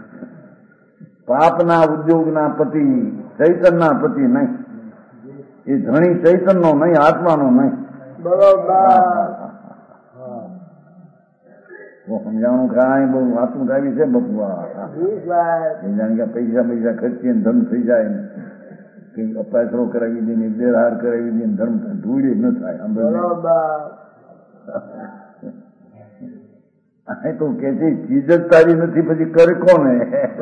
પાપના ઉદ્યોગના પતિ, ચૈતનના પતિ નહીં. એ ધણી ચૈતનનો નહીં, આત્માનો નહીં. સમજાણું કાંઈ બહુ વાતું આવી છે બપુઆ. જાણે કે પૈસા ખર્ચીએ ધર્મ થઈ જાય ને, કઈ અપાસરો કરાવી દે ને, બેરહાર કરાવી દે ને, ધર્મ ધૂળી ન થાય. તો કે છે ચીજ જ તારી નથી, પછી કરે કોને?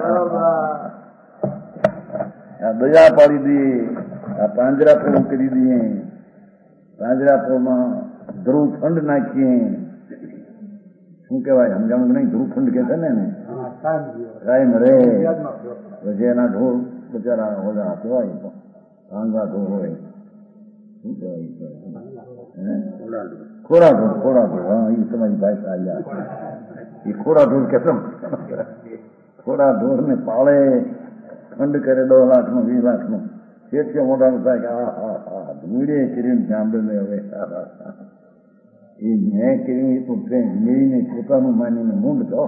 આ દયા પાડી દઈએ, આ પાંજરાપોળ કરી દઈએ, પાંજરાપોળમાં ધ્રુવખંડ નાખીએ. શું કેવાય સમજાણું નહીં? ધ્રુવખંડ કે છે ને કાયમ રે. પછી એના ઢોર બચારા ઓલા કહેવાય ભાંગા ઢોર હોય, શું કહેવાય? ખોરા ઢોર. હા, એ તમારી ભાષા આવ્યા. એ ખોરા ઢોર કે ખોરા ઢોર ને પાળે, ખંડ કરે 10 લાખનું 20 લાખનું. શેઠ મોઢાનું થાય કે હા ધૂળે કરીને સાંભળે. હવે એ મેં કર્યું એ તો ટ્રેન મેળીને પોતાનું માનીને મૂંડ તો.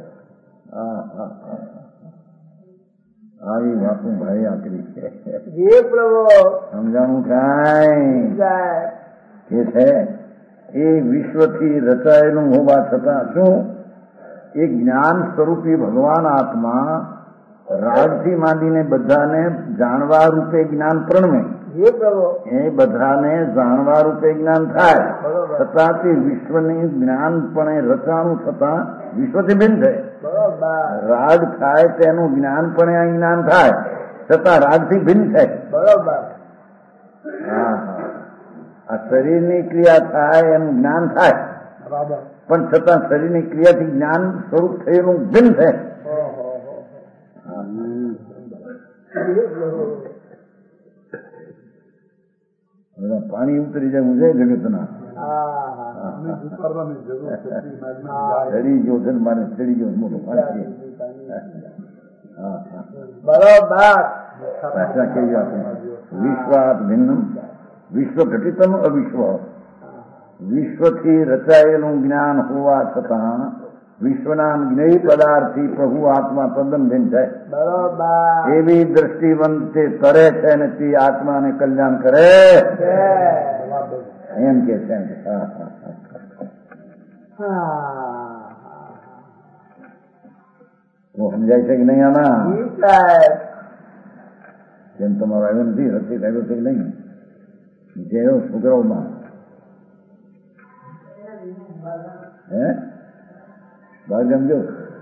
આવી વાતો ભાઈ આકરી છે. સમજાણું કાંઈ કે છે? એ વિશ્વથી રચાયેલું હોવા છતાં શું એ જ્ઞાન સ્વરૂપી ભગવાન આત્મા રાગથી માંડીને બધાને જાણવા રૂપે જ્ઞાન પ્રણમે. એ બધાને જાણવા રૂપે જ્ઞાન થાય છતાં તે વિશ્વની જ્ઞાનપણે રચાણું થતાં વિશ્વથી ભિન્ન છે. રાગ થાય તેનું જ્ઞાનપણે આ જ્ઞાન થાય છતાં રાગથી ભિન્ન છે. આ શરીરની ક્રિયા થાય એનું જ્ઞાન થાય, પણ છતાં શરીરની ક્રિયાથી જ્ઞાન સ્વરૂપ થયેલું ભિન્ન છે. પાણી ઉતરી જાય મુજે જગતના. ચડી ગયો છે મારે, ચડી ગયો મોટો પાણી. ભાષા કેવી આપે? વિશ્વાત ભિન્નમ વિશ્વ ઘટિતમ અવિશ્વ. વિશ્વથી રચાયેલું જ્ઞાન હોવા છતાં વિશ્વના જ્ઞેય પદાર્થથી પ્રભુ આત્મા તદ્દન ભિન્ન છે. એવી દ્રષ્ટિવંત તે કરે છે ને તે આત્માને કલ્યાણ કરે એમ કે છે. સમજાય છે કે નહીં? આમાં જેમ તમારો આવ્યો નથી, રસિક આવ્યો છે કે નહીં? જેવો છોકરાઓમાં બહાર ગમજો.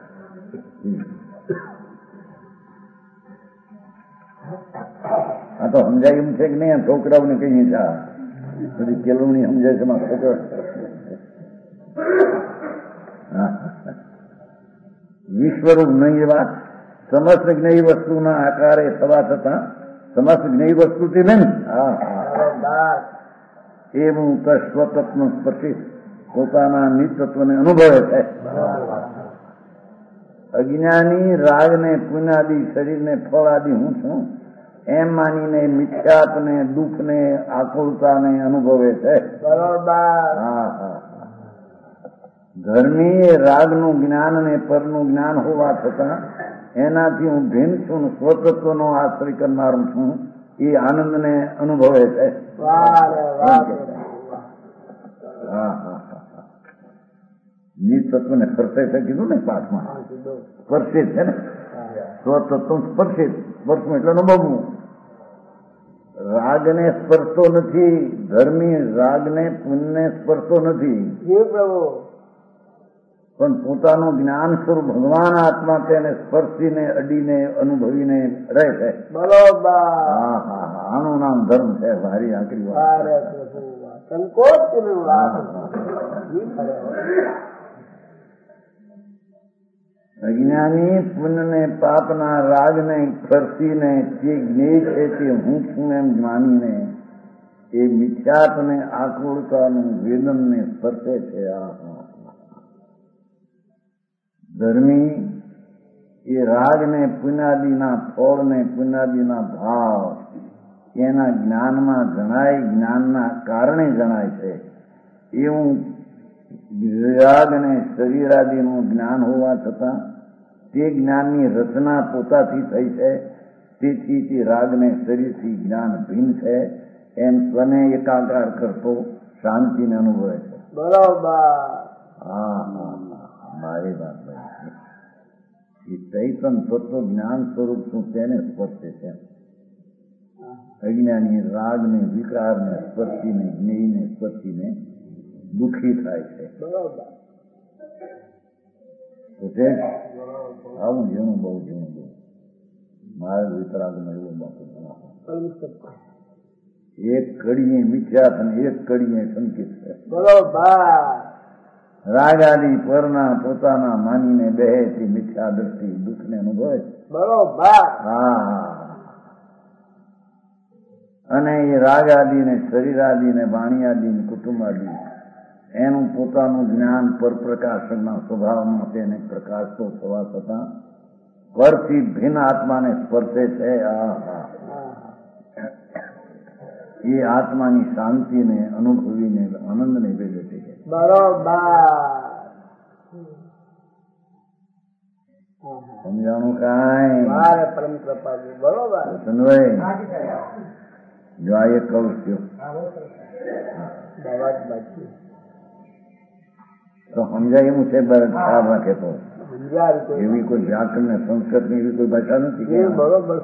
આ તો સમજાય એમ છે કે નહીં? છોકરાઓને કહીએ છે બધી કેળવણી સમજાય છે છોકરા. વિશ્વરૂપ નહીં એવા સમસ્ત જ્ઞેય વસ્તુના આકારે થવા છતાં સમસ્ત જ્ઞેય વસ્તુથી નહીં. એવું સ્વતત્વ સ્પર્શી પોતાના નિત્યત્વને અનુભવે છે. અજ્ઞાની રાગને પુનાદી શરીરને ફળ આદિ હું છું એમ માનીને મિથ્યાત્વને દુઃખને આકુલતાને અનુભવે છે. ધર્મી રાગનું જ્ઞાન અને પરનું જ્ઞાન હોવા છતાં એનાથી હું ભિન્ન છું, સ્વતત્વનો આશ્રય કરનાર છું, એ આનંદને અનુભવે છે. વાહ રે વાહ પ્રભુ. હા હા હા. નિજ તત્વને સ્પર્શે છે કીધું ને પાઠમાં. હા, કીધું. સ્પર્શે છે ને, હા. સ્વતત્વ સ્પર્શે, સ્પર્શમાં એટલે અનુભવવું. રાગને સ્પર્શતો નથી, ધર્મી રાગને પુણ્યને સ્પર્શતો નથી, જી પ્રભુ. પણ પોતાનું જ્ઞાન સ્વરૂપ ભગવાન આત્મા તેને સ્પર્શીને અડીને અનુભવીને રહે છે. બરોબર. હા હા હા, આનું નામ ધર્મ છે. ભારી આકરી વાહ વાત. રે પ્રભુ વાહ. સંકોચ નું વાત. જી ખરે હો. અજ્ઞાની પુણ્યને પાપના રાગને સ્પર્શીને જે જ્ઞેય છે તે હું છું એમ માનીને એ મિથ્યાત્વને આકૃતાનું વેદનને સ્પર્શે છે. ધર્મી એ રાગને પુનાદિના ફળને પુનાદિના ભાવ એના જ્ઞાનમાં જણાય, જ્ઞાનના કારણે જણાય છે. એવું રાગ અને શરીરાદિનું જ્ઞાન હોવા છતાં તે જ્ઞાનની રચના પોતાથી થઈ છે, તેથી તે રાગને શરીરથી જ્ઞાન ભિન્ન છે એમ સ્વને એકાકાર કરતો શાંતિને અનુભવે છે. બરોબર. હા હા હા, મારી વાત ભાઈ. એ ચૈતન તત્વ જ્ઞાન સ્વરૂપ છું તેને સ્પર્શે છે. અજ્ઞાની રાગને વિકારને સ્પર્શીને જ્ઞેયને સ્પર્શીને દુઃખી થાય છે. બરોબર. તો તે આવું ઝીણું બહુ ઝીણું બહુ મારે વિતરાગમાં એવું બાપુ એક કડીએ મિથ્યાત અને એક કડીએ સંકિત છે. બરોબર. રાગાદી પરના પોતાના માનીને બેહે તે મિથ્યા દ્રષ્ટિ દુઃખને અનુભવે છે. બરોબર. હા, અને એ રાગાદીને શરીરાદીને વાણિયાદીને કુટુંબાદી એનું પોતાનું જ્ઞાન પરપ્રકાશના સ્વભાવમાં તેને પ્રકાશતો થવા છતાં પરથી ભિન્ન આત્માને સ્પર્શે છે. એ આત્માની શાંતિને અનુભવીને આનંદને ભેગે છે. બરોબર. સમજાણું કાંઈ? મારે પરમ કૃપાજી. બરોબર. સનભાઈ જો આ એક કહું છું દવા જ બાકી તો સમજાય એવું છે. ખ્યાલ રાખે તો સમજાવી કોઈ એવી કોઈ વ્યાકરણ સંસ્કૃતની એવી કોઈ ભાષા નથી. એ બરોબર.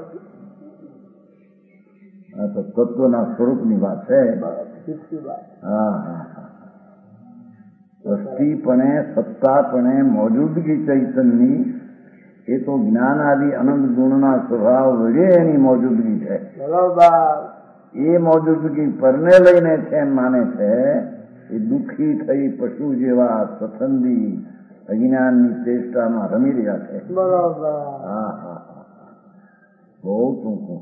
આ તો તત્વના સ્વરૂપની વાત છે. શીખી વાત. હા હા હા. વસ્તીપણે સત્તાપણે મોજૂદગી ચૈતનની એ તો જ્ઞાનાદિ અનંત ગુણના સ્વભાવ વડે એની મોજૂદગી છે. બરોબર. એ મોજૂદગી પરને લઈને છે એમ માને છે. એ દુઃખી થઈ પશુ જેવા સ્વછંદી અજ્ઞાનની ચેષ્ટામાં રમી રહ્યા છે. બરોબર. હા હા હા, બહુ ટૂંકું.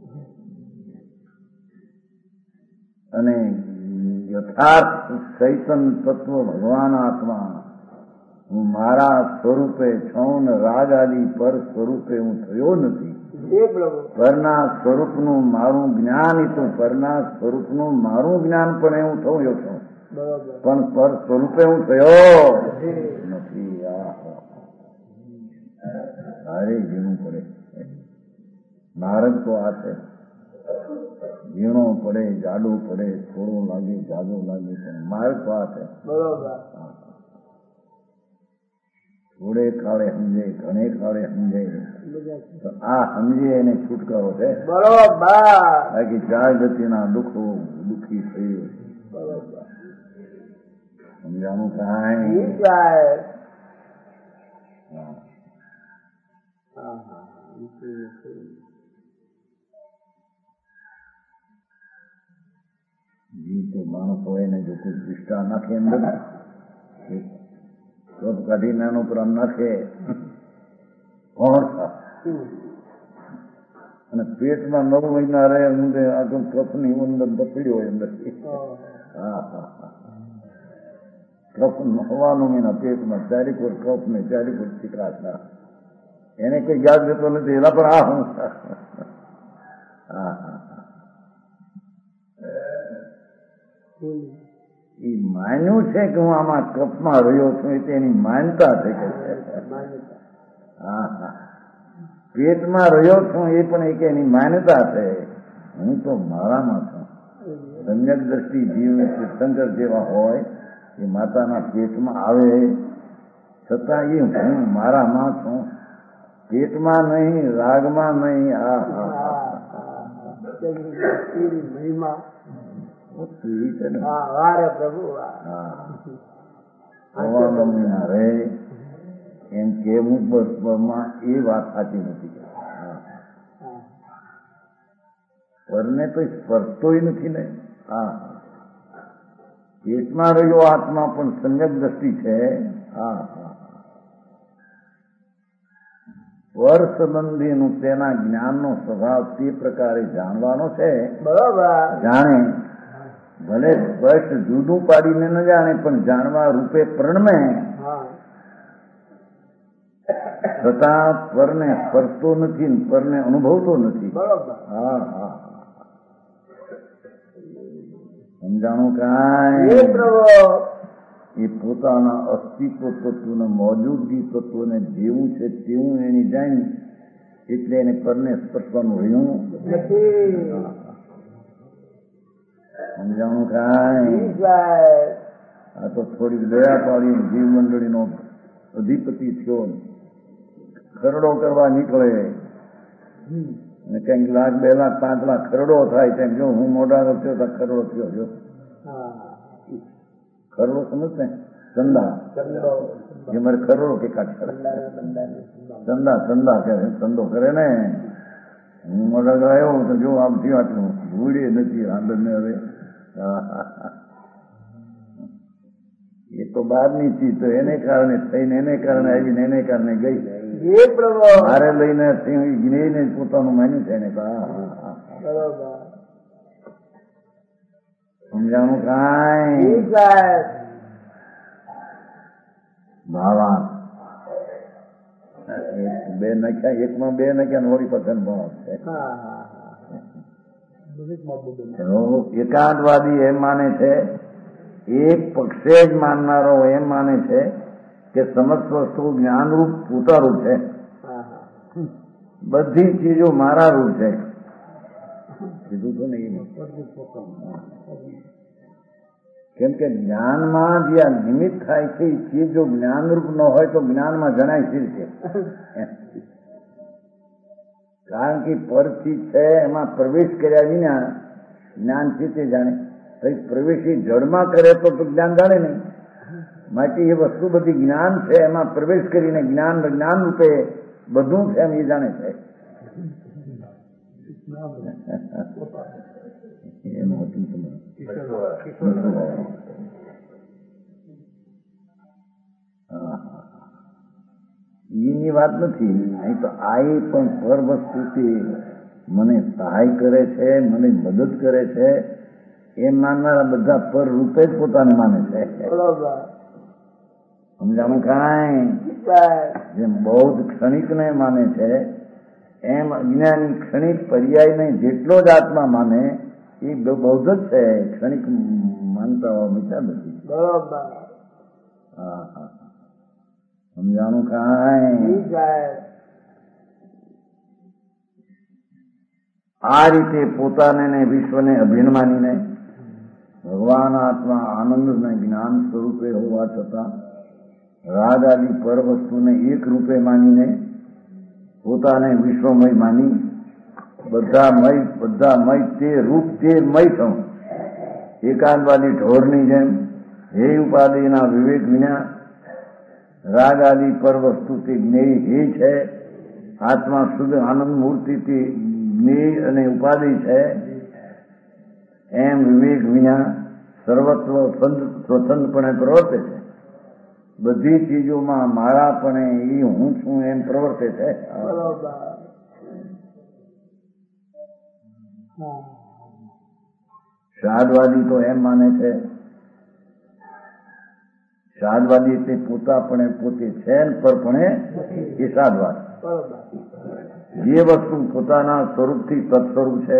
અને યથાર્થ ચૈતન તત્વ ભગવાન આત્મા હું મારા સ્વરૂપે છું ને રાગ આદિ પર સ્વરૂપે હું થયો નથી. પરના સ્વરૂપનું મારું જ્ઞાન હતું. પરના સ્વરૂપનું મારું જ્ઞાન પણ હું થયો છું, પણ પર સ્વરૂપે હું થયો નથી. અરે ઝીણું પડે. માર્ગ તો આ છે. ઝીણો પડે, જાડો પડે, થોડો લાગે, જાડો લાગે, પણ માર્ગ તો આ છે. થોડે કાળે સમજે, ઘણે કાળે સમજે, તો આ સમજે એને છુટકારો છે. બરોબર. બાકી ચાર ગતિના દુઃખો દુઃખી થયું. સમજાનું કાંઈ? તો માણસો એને જો કોઈ વિષ્ટા નાખે અંદર કપ કાઢીને એનો ઉપર આમ નાખે અને પેટમાં 9 મહિના રહે ઊંધે આગળ કપની અંદર બપડ્યો હોય અંદર. હા હા હા, કપ 9 મહિના પેટમાં ચારી પર કપ ને ચારી પર ચીકરાતા એને કઈ યાદ રહેતો નથી. એના પણ આ હું હા હા એ માન્યું છે કે હું આમાં કપમાં રહ્યો છું, એ તેની માનતા છે કે હા હા પેટમાં રહ્યો છું એ પણ એક એની માન્યતા છે. હું તો મારામાં છું. સમ્યક દ્રષ્ટિ જીવ તીર્થંકર જેવા હોય એ માતાના પેટમાં આવે છતાં એ હું મારામાં છું, પેટમાં નહીં, રાગમાં નહીં. મહિમા રે એમ કેવું બસમાં એ વાત સાચી નથી. પરને તો સ્પર્શતોય નથી ને. પેટમાં રહ્યો આત્મા પણ સમ્યક દ્રષ્ટિ છે. પર સંબંધીનું તેના જ્ઞાનનો સ્વભાવ તે પ્રકારે જાણવાનો છે. બરોબર. જાણે ભલે સ્પષ્ટ જુદું પાડીને ન જાણે પણ જાણવા રૂપે પ્રણમે, છતાં પરને સ્પર્શતો નથી, પરને અનુભવતો નથી. સમજાણું કાંઈ? એ પોતાના અસ્તિત્વ તત્વને, મોજૂદગી તત્વને જેવું છે તેવું એની જાણી, એટલે એને પરને સ્પર્શવાનું રહ્યું. સમજાણું કાંઈ? આ તો થોડીક દયા પાડી જીવ મંડળીનો અધિપતિ થયો, ખરડો કરવા નીકળે અને કંઈક લાખ, 2 લાખ, 5 લાખ ખરડો થાય તેમ. જો હું મોઢા થયો તો ખરડો થયો. જો ખરડો સમજ ને, ચંદા જે મારે ખરડો કે ચંદા કે ચંદો કરે ને. હું મોઢા ગયો તો જો આમ થયું, આટલું ભૂડે નથી આંદર ને. હવે એ તો બહારની ચીજ તો એને કારણે થઈને, એને કારણે આવીને, એને કારણે ગઈ. મારે લઈને જ્ઞેયને પોતાનું માન્યું છે એને. સમજાણું કાંઈ? ભાવા 2 નાખ્યા, એકમાં 2 નાખ્યા, વળી પસંદ ભાવ છે. એકાંતવાદી એમ માને છે, એક પક્ષે જ માનનારો એમ માને છે કે સમસ્ત વસ્તુ જ્ઞાનરૂપ પોતારૂપ છે, બધી ચીજો મારા રૂપ છે. કીધું તો નહીં. કેમ કે જ્ઞાનમાં જે આ નિમિત્ત થાય છે એ ચીજ જો જ્ઞાનરૂપ ન હોય તો જ્ઞાનમાં જણાય છે. કારણ કે પરથી છે એમાં પ્રવેશ કર્યા વિના જ્ઞાન છે તે જાણે. પ્રવેશી જળમાં કરે તો જ્ઞાન જાણે નહીં. માટે એ વસ્તુ બધી જ્ઞાન છે, એમાં પ્રવેશ કરીને જ્ઞાન રૂપે બધું છે એમ એ જાણે છે. એની વાત નથી. અહીં તો આ પણ પર વસ્તુથી મને સહાય કરે છે, મને મદદ કરે છે એમ માનનારા બધા પર રૂપે જ પોતાને માને છે. સમજાણું કાંઈ? જેમ બૌદ્ધ ક્ષણિકને માને છે એમ અજ્ઞાની ક્ષણિક પર્યાયને જેટલો જ આત્મા માને એ બૌદ્ધ જ છે. ક્ષણિક માનતા મિથ્યા નથી. સમજાણું કાંઈ? આ રીતે પોતાને ને વિશ્વને અભિન્ન માનીને ભગવાન આત્મા આનંદને જ્ઞાન સ્વરૂપે હોવા છતાં રાગ આદિ પર વસ્તુને એક રૂપે માનીને પોતાને વિશ્વમય માની બધા મય તે રૂપ તે મય થવું. એકાંતવાદી ઢોરની જેમ હે ઉપાધિના વિવેક વિના રાગ આદિ પર વસ્તુ તે જ્ઞેય હે છે, આત્મા શુદ્ધ આનંદ મૂર્તિથી જ્ઞેય અને ઉપાધિ છે એમ વિવેક વિના સર્વત્વ સ્વતંત્રપણે પ્રવર્તે છે. બધી ચીજોમાં મારાપણે એ હું છું એમ પ્રવર્તે છે. શાદવાદી તો એમ માને છે, શાદવાદી તે પોતાપણે પોતે છે પરપણે એ શાદવાદ. જે વસ્તુ પોતાના સ્વરૂપથી તત્સ્વરૂપ છે,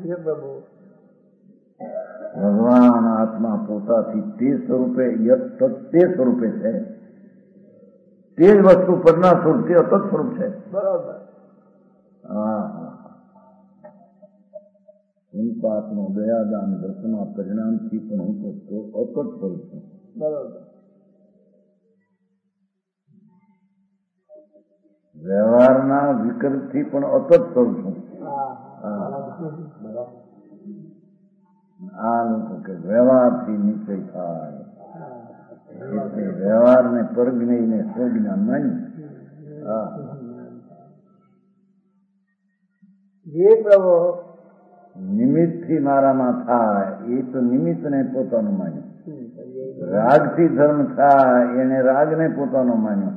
ભગવાન આત્મા પોતાથી તે સ્વરૂપે તે સ્વરૂપે છે, તે જ વસ્તુ પરના સ્વરૂપથી અતત સ્વરૂપ છે. સંપાતનો દયાદાન વ્રતના પરિણામથી પણ હું તો અકટ કરું છું. બરોબર. વ્યવહારના વિકલ્પથી પણ અકટ કરું છું. આ લોકો કે વ્યવહારથી નિશ્ચય થાય એટલે વ્યવહારને પરજ્ઞને સ્વજ્ઞાન માની. જે પ્રભુ નિમિત્તથી મારામાં થાય એ તો નિમિત્તને પોતાનું માન્યું. રાગથી ધર્મ થાય એને રાગને પોતાનો માન્યો.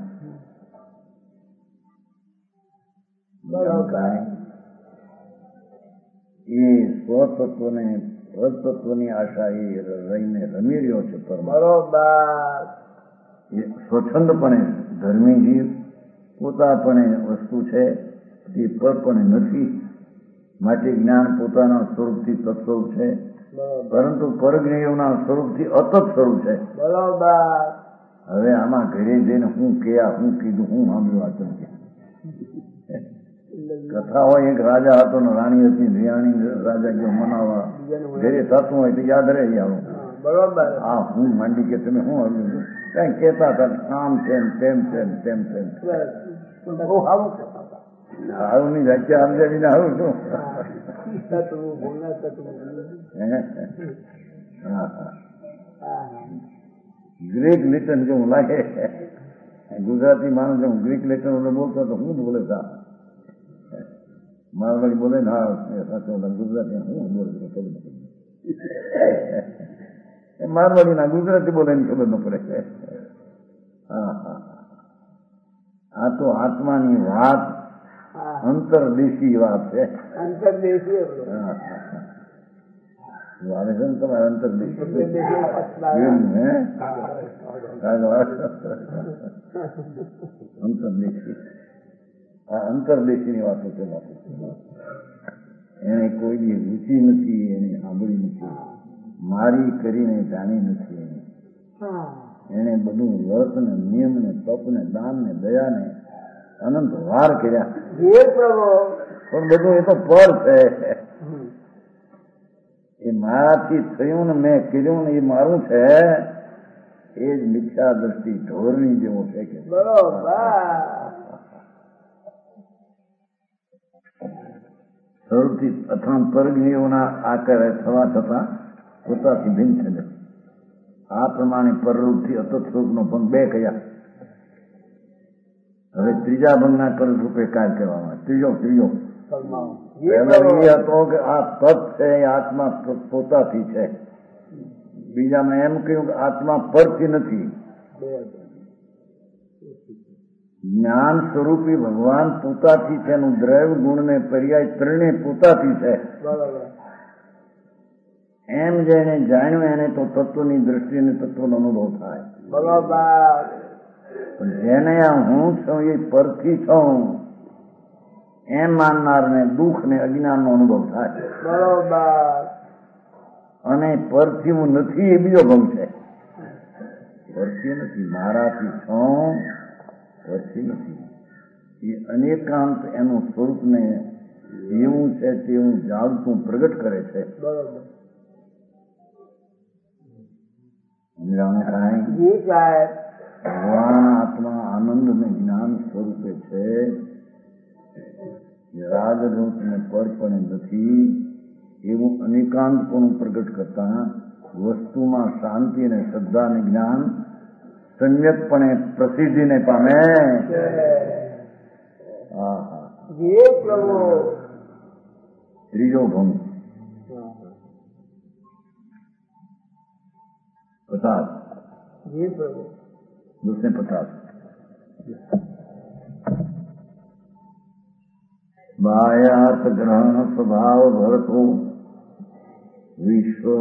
એ સ્વતત્વને પ્રતત્વની આશા એ રહીને રમી રહ્યો છે. બરોબર. એ સ્વચ્છંદપણે ધર્મી જીવ પોતાપણે વસ્તુ છે તે પરપણે નથી. માટે જ્ઞાન પોતાના સ્વરૂપથી તત્સ્વરૂપ છે, પરંતુ પરજ્ઞેયોના સ્વરૂપથી અતત સ્વરૂપ છે. બરોબર. હવે આમાં ઘરે જઈને હું કયા હું કીધું હું સાંભળ્યું આ ચમકે કથા હોય. એક રાજા હતો ને રાણી હતી. રિયાણી રાજા ગયો મનાવવા. ઘરે થતું હોય તો યાદ રહી આવું. બરોબર. હા હું માંડી કે તમે શું આવ્યું કઈ કેતા હતા આમ છે તેમ છે તેમ છે. સારું ની વ્યાખ્યા સમજાવીને આવું છું. ગ્રીક લિટન જેવું લાગે. ગુજરાતી માણસ જેવું ગ્રીક લિટન બોલતો તો હું બોલે હતા. મારવાડી બોલે ને હા સાચો ગુજરાતી હું બોલે ખબર ન પડે. મારવાડી ના ગુજરાતી બોલે ની ખબર ન પડે. હા હા આ તો આત્માની વાત અંતરદેશી વાત છે. અંતરદેશી આવે છે ને તમારે અંતરદેશી અંતરદેશી આ અંતરદેશીની વાતો છે. એને કોઈની રુચિ નથી, એની સાંભળી નથી, મારી કરીને જાણી નથી. એને બધું વ્રત ને નિયમ ને તપ ને દાન ને દયા ને અનંત વાર કર્યા. પણ બધું એ તો પર છે. એ મારાથી થયું ને મેં કર્યું ને એ મારું છે. એ જ મિથ્યા દ્રષ્ટિ ઢોરની જેવો છે કે સૌથી પ્રથમ પરજ્ઞીઓના આકારે થવા છતાં પોતાથી ભિન્ન છે. આ પ્રમાણે પરરૂપથી અતત સ્વરૂપનો ભંગ બે કયા. હવે ત્રીજા ભંગના પરરૂપે કાર્ય કરવામાં ત્રીજો પહેલો એ હતો કે આ તત્ છે એ આત્મા પોતાથી છે. બીજામાં એમ કહ્યું કે આત્મા પરથી નથી. જ્ઞાન સ્વરૂપી ભગવાન પોતાથી છે. એનું દ્રવ્ય ગુણ ને પર્યાય ત્રણે પોતાથી છે. એમ જેને જાણ્યું એને તો તત્વની દ્રષ્ટિને તત્વનો અનુભવ થાય. પણ જેને આ હું છું એ પરથી છું એમ માનનારને દુઃખ ને અજ્ઞાનનો અનુભવ થાય. અને પરથી હું નથી એ બીજો ભંગ છે. પરથી નથી, મારાથી છું, પરથી નથી. એ અનેકાંત એનું સ્વરૂપને જેવું છે તેવું જાણતું પ્રગટ કરે છે. ભગવાન આત્મા આનંદ ને જ્ઞાન સ્વરૂપે છે. રાગરૂપ ને પરપણે નથી એવું અનેકાંતપણું પ્રગટ કરતા વસ્તુમાં શાંતિ અને શ્રદ્ધા અને જ્ઞાન સમ્યકપણે પ્રસિદ્ધિને પામે. ત્રીજો ભંગ 50 दूसरे 50 बाह्यार्थ ग्रहण स्वभाव भरतो विश्व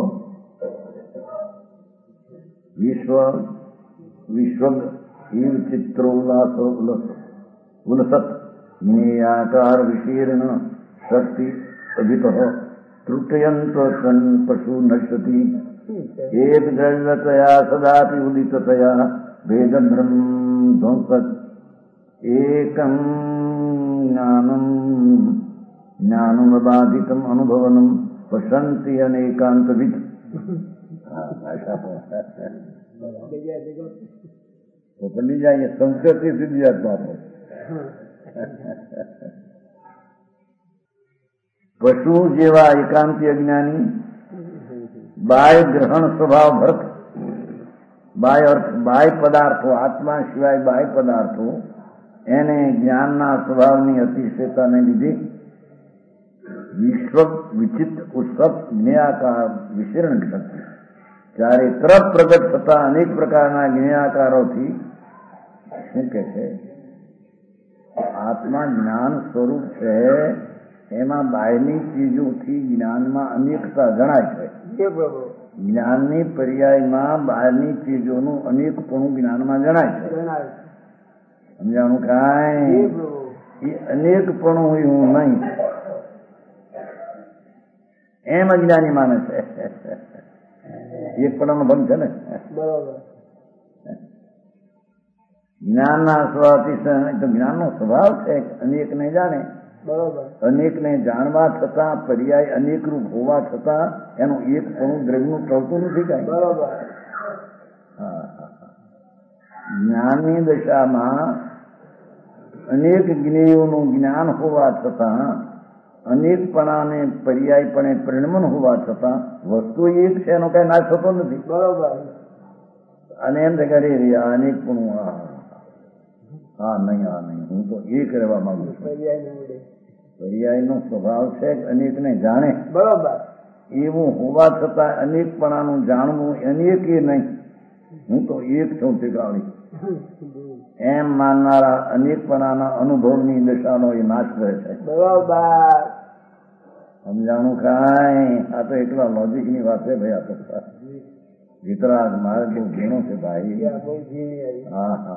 चित्रोल्लास उलसत ज्ञेयाकार विशीर्ण शक्ति अभित त्रुटयंत पशु नश्यति एक द्रव्यतया सदापि उदिततया भेद ब्रह्म ध्वंसत् एकं જ્ઞાનમ જ્ઞાનમબાધિતમ અનુભવનમ પસંતિ અનેકાંતવિદ. પકડી જાય સંસ્કૃતિ સીધી આત્મા પશુ જેવા એકાંતી અજ્ઞાની બાય ગ્રહણ સ્વભાવ ભરત, બાય અર્થ બાય પદાર્થો, આત્મા સિવાય બાય પદાર્થો એને જ્ઞાનના સ્વભાવની અતિશયતાને લીધે વિશ્વ વિચિત ઉત્સવ જ્ઞેયાકાર વિશીર્ણ શક્તિ ચારે તરફ પ્રગટ થતા અનેક પ્રકારના જ્ઞેયાકારોથી શું કે છે આત્મા જ્ઞાન સ્વરૂપ છે. એમાં બાયની ચીજોથી જ્ઞાનમાં અનેકતા જણાય છે. જ્ઞાનની પર્યાયમાં બહારની ચીજોનું અનેકપણું જ્ઞાનમાં જણાય છે. સમજાણું કાંઈ? એ અનેકપણું હોય હું નહીં એમ અજ્ઞાની માને છે. એકપણાનો ભંગ છે ને. જ્ઞાનના સ્વભાવથી તો જ્ઞાનનો સ્વભાવ છે અનેકને જાણે. અનેકને જાણવા છતાં પર્યાય અનેક રૂપ હોવા છતાં એનું એકપણું દ્રવ્યનું ટળતું નથી કાંઈ. જ્ઞાનની દશામાં અનેક જ્ઞેયોનું જ્ઞાન હોવા છતાં અનેકપણાને પર્યાયપણે પરિણમન હોવા છતાં વસ્તુ એક છે એનો કઈ નાશ થતો નથી. અને એમ છે કે આ અનેકપણું હા નહીં હું તો એક રહેવા માંગુ છું. પર્યાયનો સ્વભાવ છે અનેકને જાણે. એવું હોવા છતાં અનેકપણાનું જાણવું અનેક એ નહીં, હું તો એક છું ટીકાળી એમ માનનારા અનેકપણાના અનુભવની દશાનો એ નાશ રહે છે. સમજાણું કાંઈ? આ તો એકલા લોજિકની વાત છે ભાઈ. આ તો વિતરાગ માર્ગ બહુ ઘણો છે ભાઈ. હા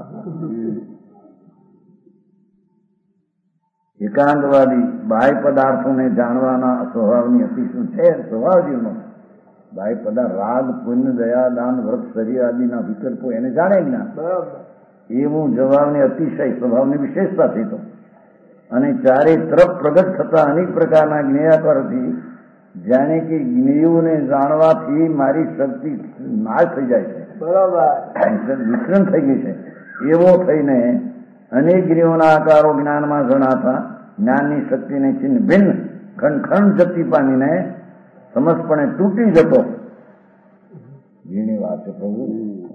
એકાંતવાદી બાહ્ય પદાર્થોને જાણવાના સ્વભાવની અતિશય છે. સ્વભાવ જીવનો બાહ્ય પદાર્થ રાગ પુણ્ય દયા દાન વ્રત શરીર આદિના વિકલ્પો એને જાણે જ્ઞાન. એવું જવાબની અતિશય સ્વભાવની વિશેષતા છે. તો અને ચારે તરફ પ્રગટ થતા અનેક પ્રકારના જ્ઞેયાકારથી જાણે કે જ્ઞેયોને જાણવાથી મારી શક્તિ નાશ થઈ જાય છે, વિસ્તરણ થઈ ગઈ છે. એવો થઈને અનેક જ્ઞેયોના આકારો જ્ઞાનમાં જણાતા જ્ઞાનની શક્તિને છિન્ન ભિન્ન ખંડ જતી પામીને સમજપણે તૂટી જતો. જેની વાત છે પ્રભુ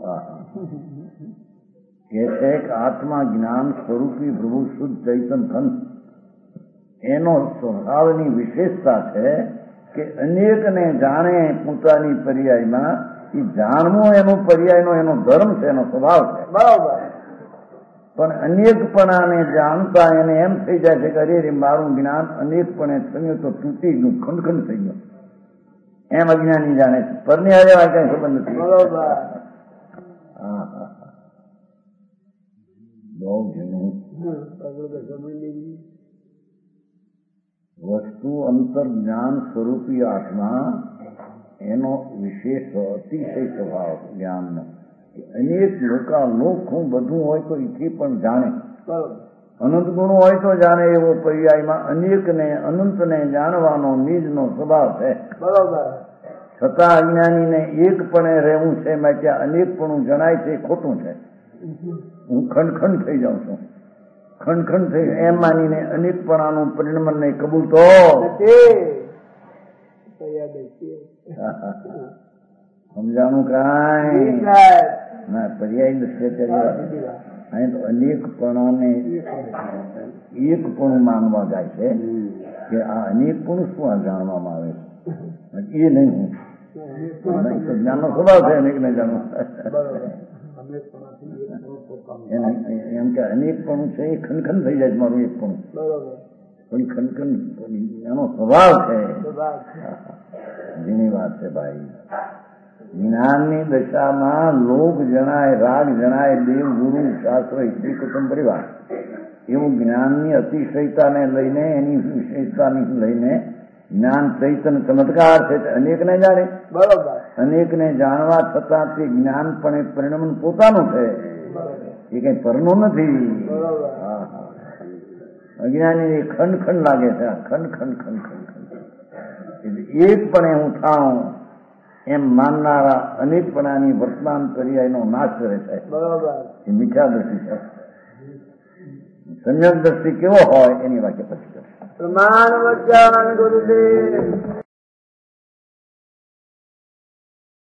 કે છે કે આત્મા જ્ઞાન સ્વરૂપી પ્રભુ શુદ્ધ ચૈતન ધન એનો સ્વભાવની વિશેષતા છે કે અનેકને જાણે પોતાની પર્યાયમાં. એ જાણવું એનો પર્યાયનો એનો ધર્મ છે, એનો સ્વભાવ છે. પણ અનેકપણાને જાણતા એને એમ થઈ જાય છે કે અરે મારું જ્ઞાન અનેકપણે થયું તો તૂટી ગયું, ખંડ થઈ ગયું એમ અજ્ઞાની જાણે છે. પરની આજે આ કઈ ખબર નથી. બહુ ઝીણું વસ્તુ અંતર જ્ઞાન સ્વરૂપી આત્મા એનો વિશેષ અતિશય સ્વભાવ જ્ઞાનનો. અનેક લોકું બધું હોય તો એથી પણ જાણે. અનંત ગુણો હોય તો જાણે એવો પર્યાયમાં અનેકને અનંતને જાણવાનો નિજનો સ્વભાવ છે. છતાં અજ્ઞાનીને એકપણે રહેવું છે માટે અનેકપણું જણાય છે ખોટું છે. હું ખંડ થઈ જાઉં છું, ખંડ થઈ એમ માનીને અનેકપણાનું પરિણમનને કબૂલતો સમજાણું કાંઈ ના. પર્યાય દૃષ્ટિએ અહીં તો અનેકપણાને એકપણું માનવા જાય છે કે આ અનેકપણું શું આ જાણવામાં આવે છે. એ નહીં, જ્ઞાનનો સ્વભાવ છે અનેકને જાણવા. એમ કે અનેકપણું છે એ ખંડ થઈ જાય મારું એકપણું, પણ ખંડ એનો સ્વભાવ છે. જેની વાત છે ભાઈ. જ્ઞાનની દશામાં લોક જણાય, રાગ જણાય, દેવ ગુરુ શાસ્ત્ર સ્ત્રી કુટુંબ પરિવાર એવું જ્ઞાનની અતિશયતાને લઈને એની વિશેષતાને લઈને જ્ઞાન ચૈતન ચમત્કાર છે. અનેકને જાણે, અનેકને જાણવા છતાં તે જ્ઞાનપણે પરિણમન પોતાનું છે, એ કઈ પરનું નથી. અજ્ઞાની ખંડ ખંડ લાગે છે, ખંડ ખંડ ખંડ ખંડ ખંડ એકપણે હું થાઉં એમ માનનારા અનેકપણાની વર્તમાન કરી એનો નાશ કરે છે. બરોબર. એ મિથ્યા દ્રષ્ટિ છે. સંયમ દ્રષ્ટિ કેવો હોય એની વાક્ય પછી પ્રમાણ વચન ગુરુદેવ